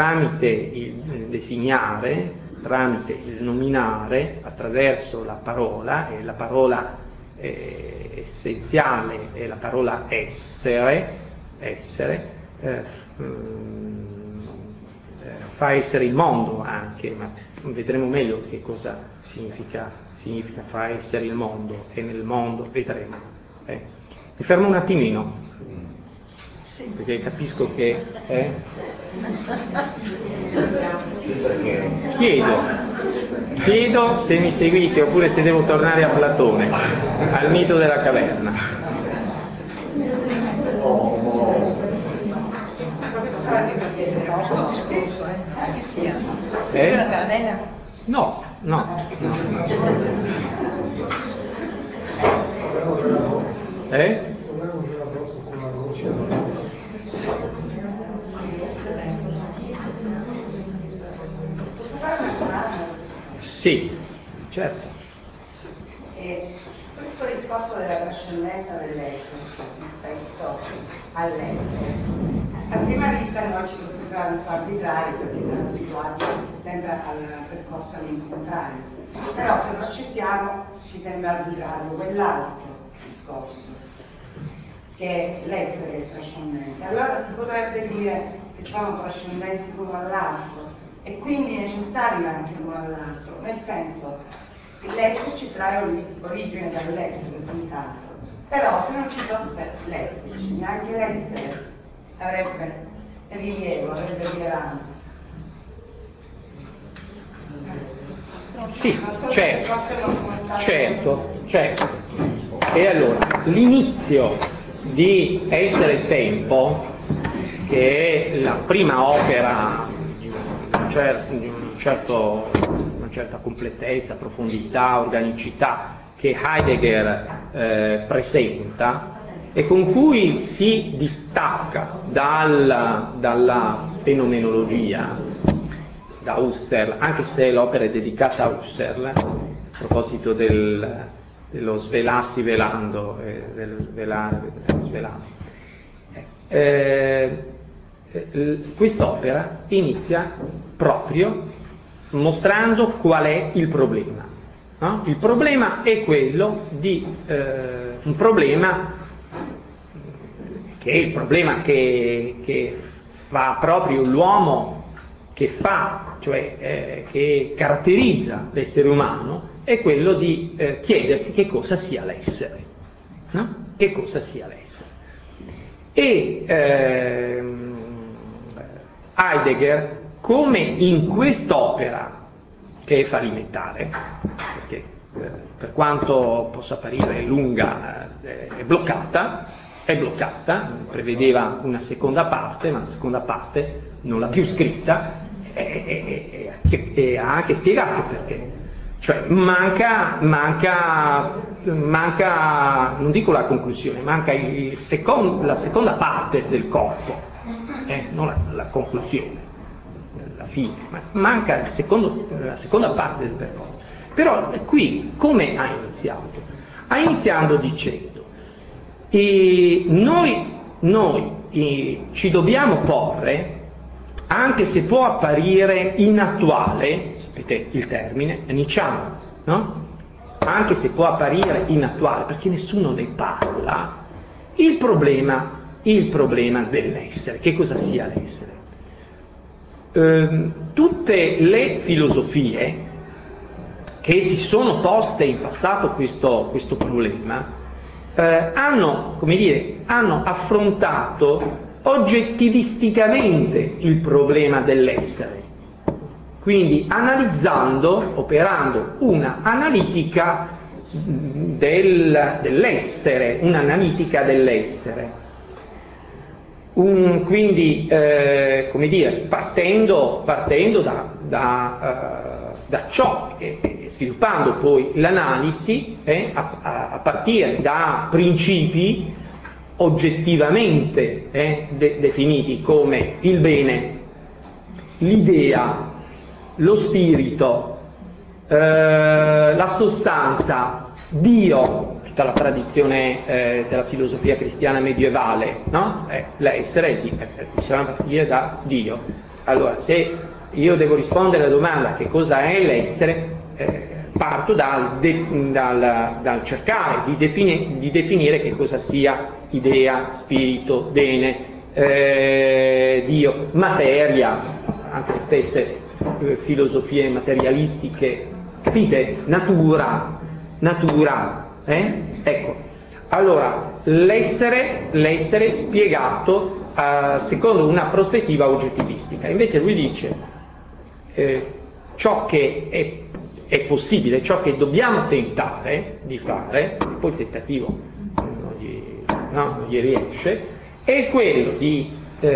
designare, tramite il nominare, attraverso la parola, e la parola essenziale è la parola essere, fa essere il mondo anche, ma vedremo meglio che cosa significa fa essere il mondo, e nel mondo vedremo. Mi fermo un attimino, perché capisco che chiedo se mi seguite oppure se devo tornare a Platone, al mito della caverna. No. Sì, certo. Questo discorso della trascendenza dell'essere rispetto all'essere, a prima vista noi ci può sembrare un po' arbitrario, perché siamo abituati sempre al percorso all'incontrario, però se lo accettiamo ci sembra arbitrario quell'altro discorso, che l'essere è trascendente. Allora si potrebbe dire che sono trascendenti l'uno all'altro, e quindi necessari anche l'uno all'altro, nel senso che l'essere ci trae origine dall'essere, senz'altro. Però se non ci fosse l'essere, neanche l'essere avrebbe rilievo, avrebbe rilevanza. Sì, certo. E allora, l'inizio di Essere Tempo, che è la prima opera di una certa completezza, profondità, organicità che Heidegger presenta e con cui si distacca dalla fenomenologia, da Husserl, anche se l'opera è dedicata a Husserl, a proposito dello svelarsi velando, dello svelare svelando. Quest'opera inizia proprio mostrando qual è il problema. No? Il problema è quello di un problema che è il problema che fa proprio l'uomo, che fa, cioè che caratterizza l'essere umano, è quello di chiedersi che cosa sia l'essere. No? Che cosa sia l'essere. E Heidegger, come in quest'opera, che è fallimentare, perché per quanto possa apparire lunga, è bloccata, prevedeva una seconda parte, ma la seconda parte non l'ha più scritta e ha anche spiegato perché. Cioè manca, non dico la conclusione, manca la seconda parte del corpo, non la conclusione, la fine, ma manca la seconda parte del percorso. Però qui come ha iniziato? Ha iniziato dicendo, noi ci dobbiamo porre, anche se può apparire inattuale, sapete il termine, è nicciano, no? anche se può apparire inattuale, perché nessuno ne parla, il problema dell'essere, che cosa sia l'essere. Tutte le filosofie che si sono poste in passato questo problema hanno affrontato oggettivisticamente il problema dell'essere, quindi operando una analitica dell'essere, un'analitica dell'essere. Quindi, partendo da ciò e sviluppando poi l'analisi a partire da principi oggettivamente definiti come il bene, l'idea, lo spirito, la sostanza, Dio, tutta la tradizione della filosofia cristiana medievale, no? L'essere bisogna partire da Dio. Allora, se io devo rispondere alla domanda che cosa è l'essere, parto dal cercare di definire che cosa sia idea, spirito, bene, Dio, materia, anche le stesse filosofie materialistiche, capite? Natura, ecco. Allora, l'essere spiegato secondo una prospettiva oggettivistica. Invece lui dice ciò che è possibile, ciò che dobbiamo tentare di fare, e poi il tentativo non gli riesce, è quello di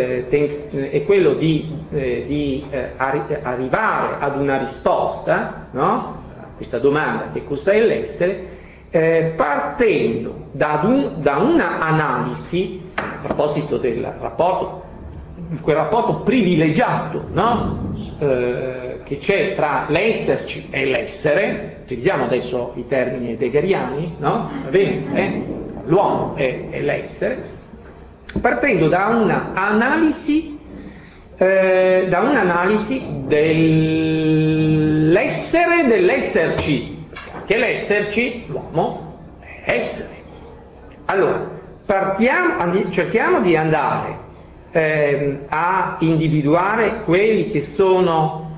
arrivare ad una risposta, no? A questa domanda che cos'è l'essere, partendo da una analisi a proposito del rapporto, quel rapporto privilegiato, no? Che c'è tra l'esserci e l'essere. Utilizziamo adesso i termini heideggeriani, no? Va bene? L'uomo è l'essere, partendo da una analisi dell'essere e dell'esserci, perché l'esserci, l'uomo, è essere. Allora, cerchiamo di andare a individuare quelli che sono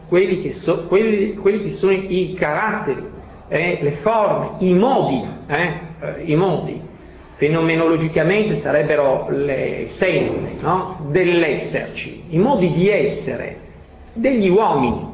i caratteri, le forme, i modi, fenomenologicamente sarebbero le cellule, no? Dell'esserci, i modi di essere degli uomini,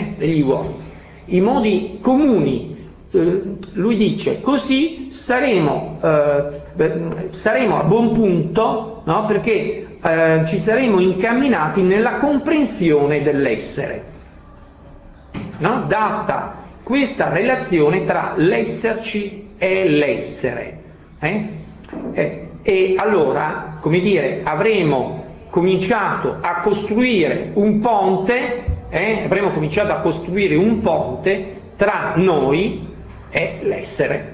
i modi comuni. Lui dice così saremo a buon punto, no? Perché ci saremo incamminati nella comprensione dell'essere, no? Data questa relazione tra l'esserci e l'essere. E allora, avremo cominciato a costruire un ponte, tra noi e l'essere.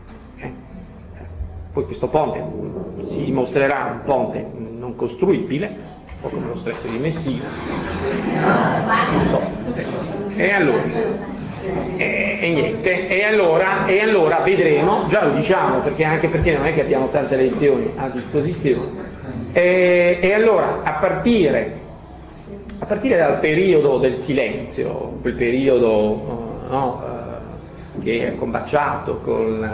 Poi questo ponte si dimostrerà un ponte non costruibile, un po' come lo Stretto di Messina, non so. E allora vedremo, già lo diciamo anche perché non è che abbiamo tante lezioni a disposizione, e allora a partire dal periodo del silenzio, quel periodo che è combaciato con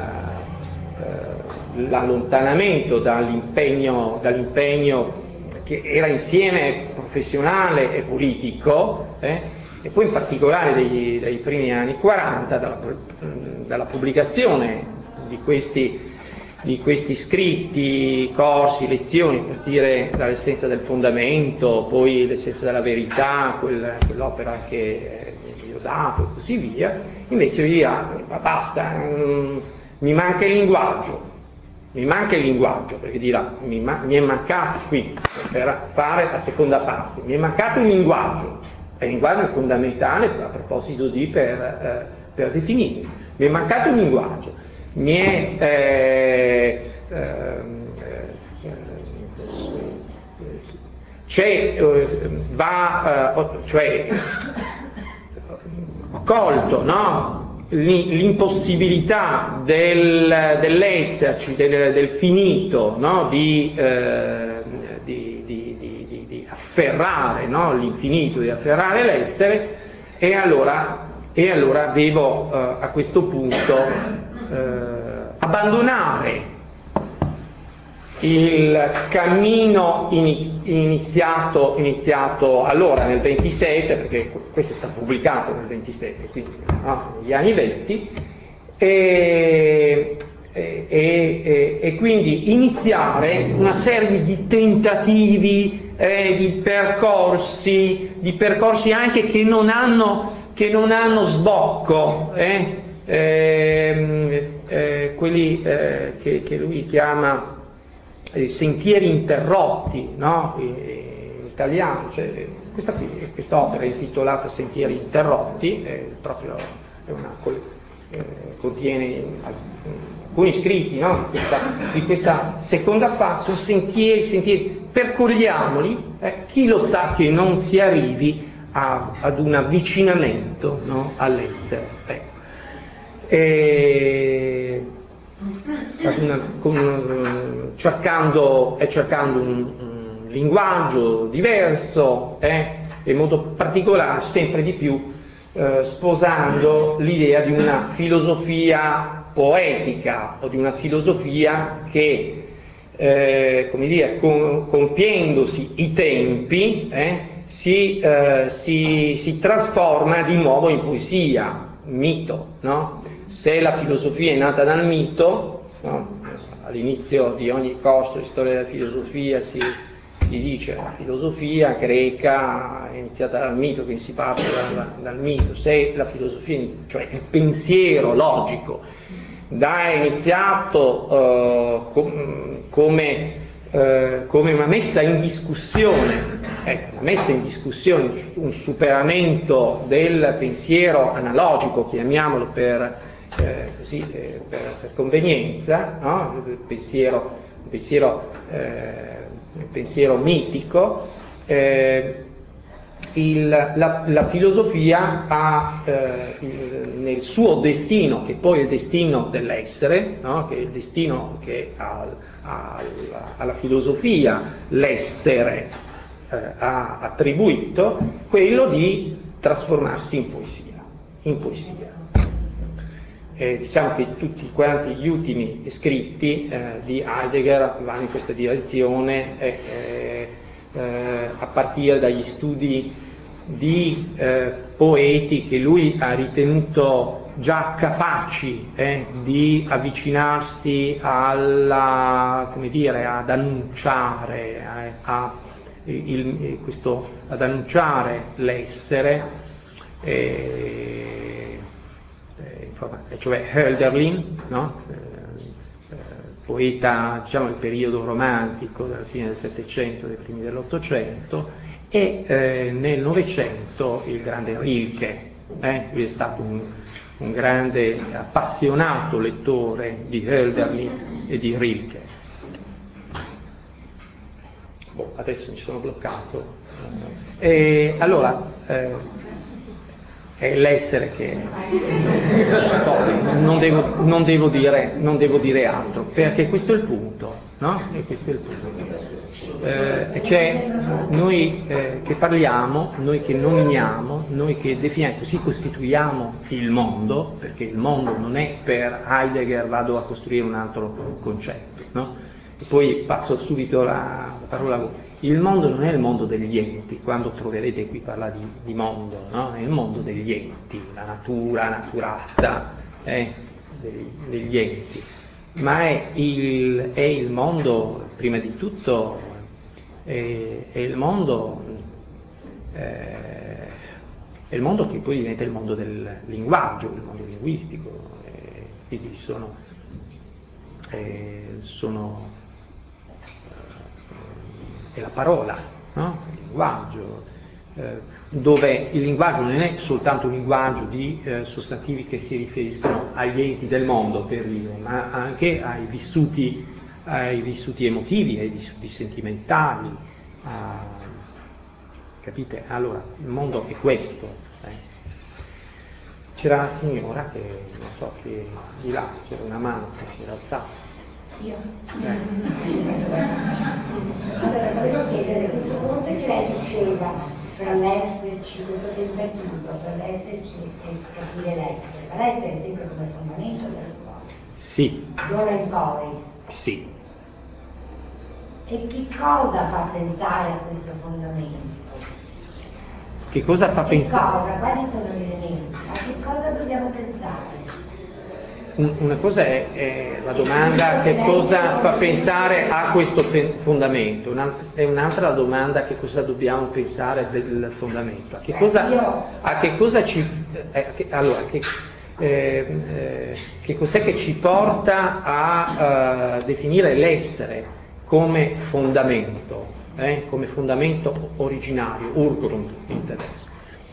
l'allontanamento dall'impegno che era insieme professionale e politico, e poi in particolare dai primi anni 40, dalla pubblicazione di questi scritti, corsi, lezioni, a partire dall'essenza del fondamento, poi l'essenza della verità, quell'opera che gli ho dato e così via. Invece vi dirà, basta, mi manca il linguaggio, perché dirà, mi è mancato qui, per fare la seconda parte, mi è mancato il linguaggio. Il linguaggio è fondamentale a proposito per definire. Mi è mancato il linguaggio, ho colto, no? l'impossibilità dell'esserci, del finito, no? di afferrare, no? L'infinito, di afferrare l'essere, e allora devo a questo punto abbandonare il cammino iniziato allora nel 27, perché questo è stato pubblicato nel 27, quindi no, negli anni 20, e quindi iniziare una serie di tentativi, di percorsi anche che non hanno sbocco, quelli che lui chiama sentieri interrotti, no? In italiano, cioè, quest'opera è intitolata Sentieri interrotti, contiene alcuni scritti, no? di questa seconda fase, sentieri, percorriamoli, chi lo sa che non si arrivi ad un avvicinamento, no? All'essere. Cercando un linguaggio diverso, in modo particolare sempre di più sposando l'idea di una filosofia poetica o di una filosofia che, come dire, compiendosi i tempi, si trasforma di nuovo in poesia, mito, no? Se la filosofia è nata dal mito, no? All'inizio di ogni corso di storia della filosofia si dice la filosofia greca è iniziata dal mito, quindi si parte dal mito. Se la filosofia, cioè il pensiero logico, è iniziato come una messa in discussione, un superamento del pensiero analogico, chiamiamolo per convenienza, no? Il pensiero mitico, la filosofia ha nel suo destino, che poi è il destino dell'essere, no? Che è il destino che alla filosofia l'essere ha attribuito, quello di trasformarsi in poesia. Diciamo che tutti quanti gli ultimi scritti di Heidegger vanno in questa direzione, a partire dagli studi di poeti che lui ha ritenuto già capaci di avvicinarsi ad annunciare, ad annunciare l'essere, cioè Hölderlin, no? Poeta, diciamo, del periodo romantico, della fine del Settecento, dei primi dell'Ottocento, e nel Novecento il grande Rilke. Lui è stato un grande appassionato lettore di Hölderlin e di Rilke. Adesso mi sono bloccato. Allora, è l'essere che non devo dire altro, perché questo è il punto, no? E questo è il punto. Cioè, noi che parliamo, noi che nominiamo, noi che definiamo, così costituiamo il mondo, perché il mondo non è per Heidegger vado a costruire un altro concetto, no? E poi passo subito la parola. Il mondo non è il mondo degli enti, quando troverete qui parla di mondo, no? È il mondo degli enti, la natura, naturata, degli enti, ma è il mondo, prima di tutto, è il mondo che poi diventa il mondo del linguaggio, il mondo linguistico, quindi è la parola, no? Il linguaggio, dove il linguaggio non è soltanto un linguaggio di sostantivi che si riferiscono agli enti del mondo, per dire, ma anche ai vissuti emotivi, ai vissuti sentimentali, capite? Allora, il mondo è questo. C'era una signora che, non so, che di là c'era una mano che si era alzata. Io? Allora, volevo chiedere, questo ponte che lei diceva, fra l'esserci, questo tentativo, fra l'esserci e capire l'essere, ma l'essere è sempre come fondamento della scuola. Sì. D'ora in poi. Sì. E che cosa fa pensare a questo fondamento? Che cosa fa pensare? Cosa? Quali sono gli elementi? A che cosa dobbiamo pensare? Una cosa è la domanda che cosa fa pensare a questo fondamento, è un'altra la domanda che cosa dobbiamo pensare del fondamento. Che cos'è che ci porta a definire l'essere come fondamento originario, Urgrund in tedesco.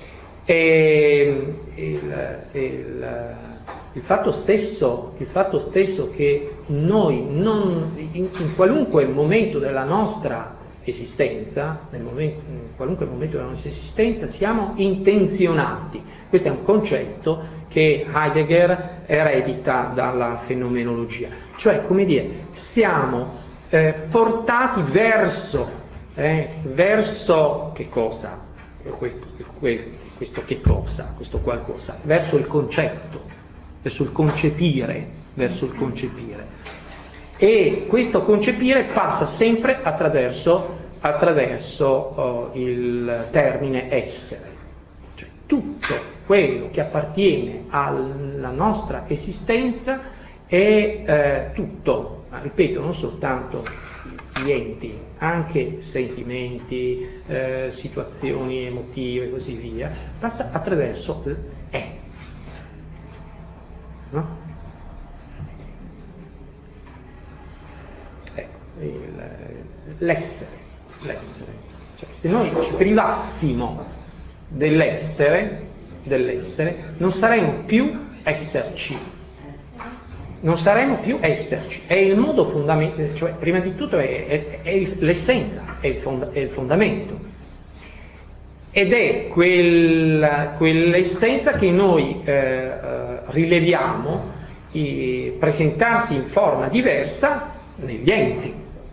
Il fatto stesso che noi in qualunque momento della nostra esistenza, in qualunque momento della nostra esistenza, siamo intenzionati. Questo è un concetto che Heidegger eredita dalla fenomenologia. Cioè, come dire, siamo portati verso che cosa? Questo che cosa? Questo qualcosa? Verso il concetto, verso il concepire. E questo concepire passa sempre attraverso il termine essere. Cioè, tutto quello che appartiene alla nostra esistenza è tutto, ripeto, non soltanto gli enti, anche sentimenti, situazioni emotive e così via, passa attraverso l'è. No? L'essere. Cioè, se noi ci privassimo dell'essere, non saremo più esserci. È il modo fondamentale, cioè prima di tutto è l'essenza, è il fondamento. Ed è quell'essenza che noi rileviamo presentarsi in forma diversa negli enti.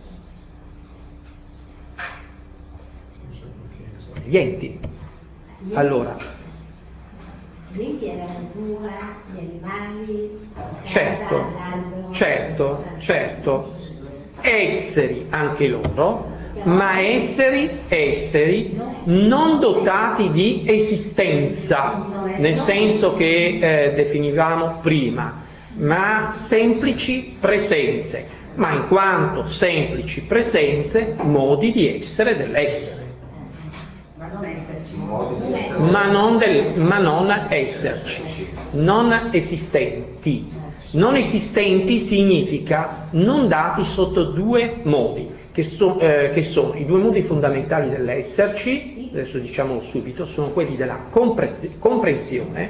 Allora, Gli enti è la natura, gli animali, certo, esseri anche loro, ma esseri non dotati di esistenza, nel senso che definivamo prima, ma semplici presenze, ma in quanto semplici presenze, modi di essere dell'essere. Ma non esserci, non esistenti. Non esistenti significa non dati sotto due modi, che sono i due modi fondamentali dell'esserci, adesso diciamolo subito, sono quelli della comprensione,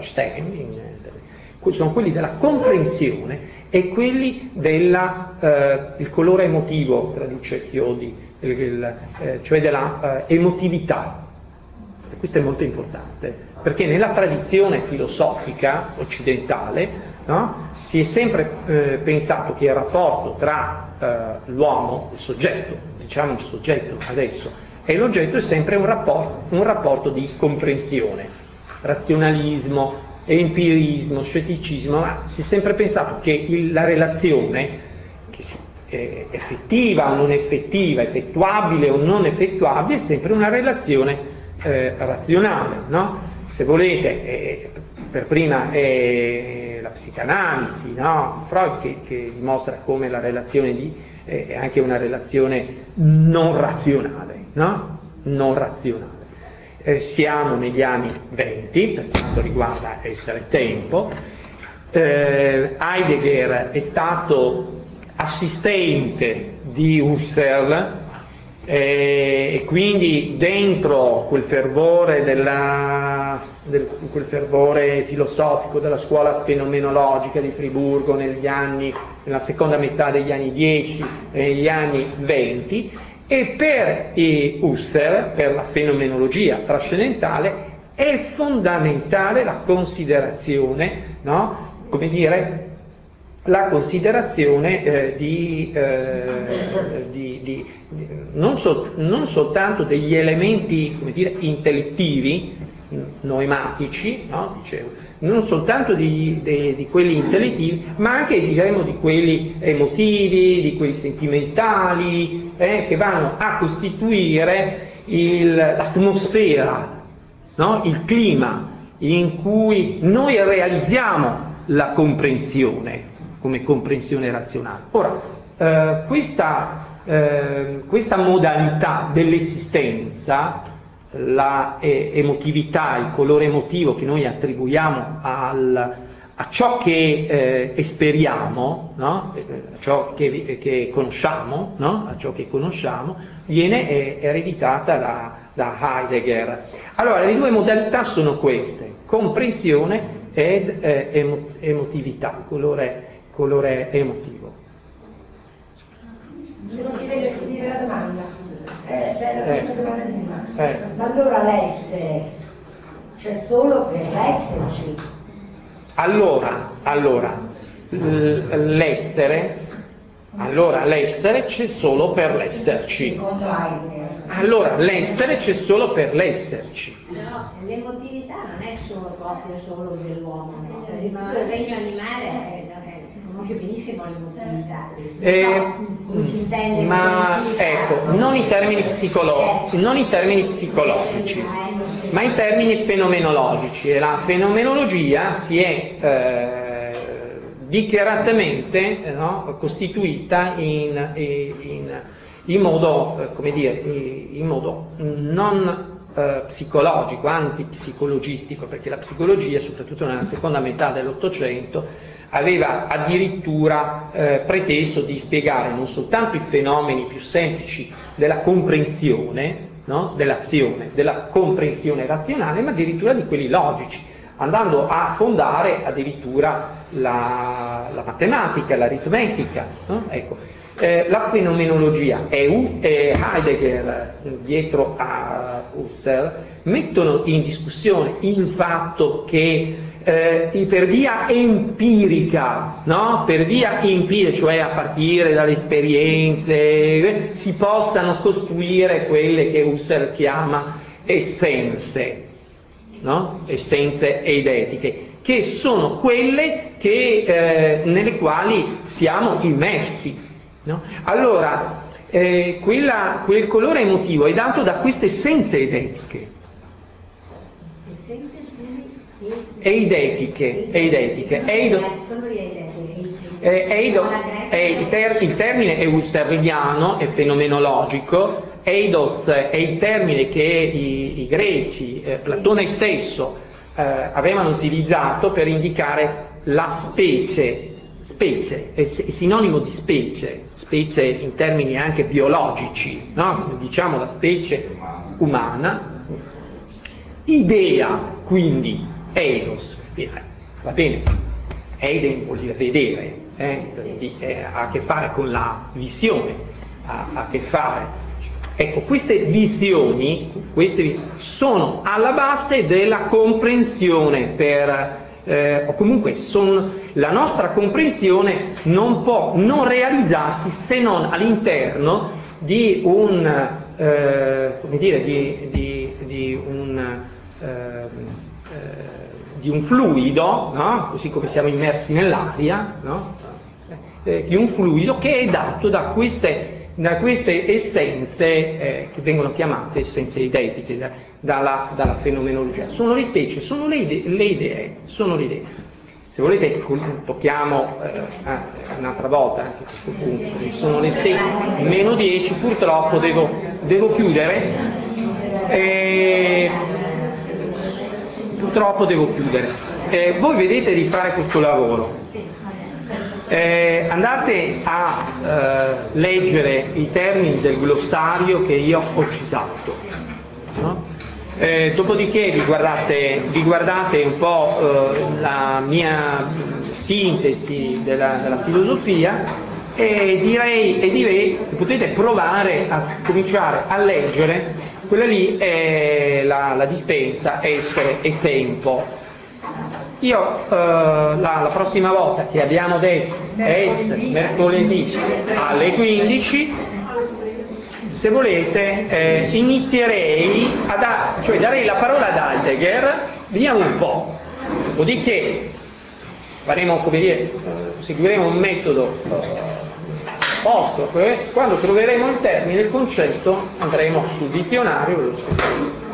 sono quelli della comprensione e quelli il colore emotivo, traduce Chiodi, cioè della emotività. E questo è molto importante, perché nella tradizione filosofica occidentale, no, si è sempre pensato che il rapporto tra l'uomo, il soggetto, diciamo il soggetto adesso, e l'oggetto è sempre un rapporto di comprensione, razionalismo, empirismo, scetticismo, ma si è sempre pensato che la relazione, che effettiva o non effettiva, effettuabile o non effettuabile, è sempre una relazione razionale, no? Se volete, per prima è la psicanalisi, no? Freud che dimostra come la relazione è anche una relazione non razionale, no? Non razionale. Siamo negli anni 20 per quanto riguarda essere tempo. Heidegger è stato assistente di Husserl e quindi dentro quel fervore quel fervore filosofico della scuola fenomenologica di Friburgo nella seconda metà degli anni 10 e negli anni 20, e per Husserl, per la fenomenologia trascendentale, è fondamentale la considerazione, no? Come dire, la considerazione non soltanto degli elementi, come dire, intellettivi, noematici, no? Dicevo, non soltanto di quelli intellettivi, ma anche, diremo, di quelli emotivi, di quelli sentimentali, che vanno a costituire l'atmosfera, no? Il clima in cui noi realizziamo la comprensione come comprensione razionale. Ora, questa modalità dell'esistenza, la emotività, il colore emotivo che noi attribuiamo a ciò che esperiamo, no? A ciò che conosciamo, no? A ciò che conosciamo, viene ereditata da Heidegger. Allora, le due modalità sono queste: comprensione ed emotività, colore emotivo. Devo dire la domanda. Ma allora l'essere, cioè solo per l'esserci? Allora, l'essere c'è solo per l'esserci. Secondo Heidegger. Allora, l'essere c'è solo per l'esserci. Però l'emotività non è solo dell'uomo, no? Il regno animale conosce benissimo l'emotività. Come si intende? Ma ecco, non in termini psicologici, ma in termini fenomenologici. E la fenomenologia si è dichiaratamente, no, costituita in modo, come dire, in modo non psicologico, antipsicologistico, perché la psicologia, soprattutto nella seconda metà dell'Ottocento, aveva addirittura preteso di spiegare non soltanto i fenomeni più semplici della comprensione, no? Dell'azione, della comprensione razionale, ma addirittura di quelli logici, andando a fondare addirittura la matematica, l'aritmetica, no? Ecco. La fenomenologia e Heidegger dietro a Husserl mettono in discussione il fatto che per via empirica, no? Per via empirica, cioè a partire dalle esperienze, si possano costruire quelle che Husserl chiama essenze, no? Essenze eidetiche, che sono quelle nelle quali siamo immersi. No? Allora, quel colore emotivo è dato da queste essenze eidetiche. Il termine è husserliano, è fenomenologico. Eidos è il termine che i greci, Platone stesso, avevano utilizzato per indicare la specie. Specie è sinonimo di specie in termini anche biologici, no? Diciamo la specie umana. Idea, quindi, eidos, va bene, eiden vuol dire vedere, ha a che fare con la visione, ha a che fare. Ecco, queste visioni sono alla base della comprensione o comunque la nostra comprensione non può non realizzarsi se non all'interno di un fluido, no? Così come siamo immersi nell'aria, no? Di un fluido che è dato da queste essenze che vengono chiamate essenze eidetiche dalla fenomenologia. Sono le specie, sono le idee. Se volete tocchiamo un'altra volta anche questo punto. Sono le 6:10, purtroppo devo chiudere. Voi vedete di fare questo lavoro. Andate a leggere i termini del glossario che io ho citato, no? Dopodiché vi guardate un po' la mia sintesi della filosofia e direi che potete provare a cominciare a leggere, quella lì è la dispensa essere e tempo. Io la prossima volta che abbiamo detto essere mercoledì alle 15, se volete inizierei cioè darei la parola ad Heidegger, vediamo un po', dopodiché faremo, come dire, seguiremo un metodo posto, quando troveremo il termine, il concetto, andremo sul dizionario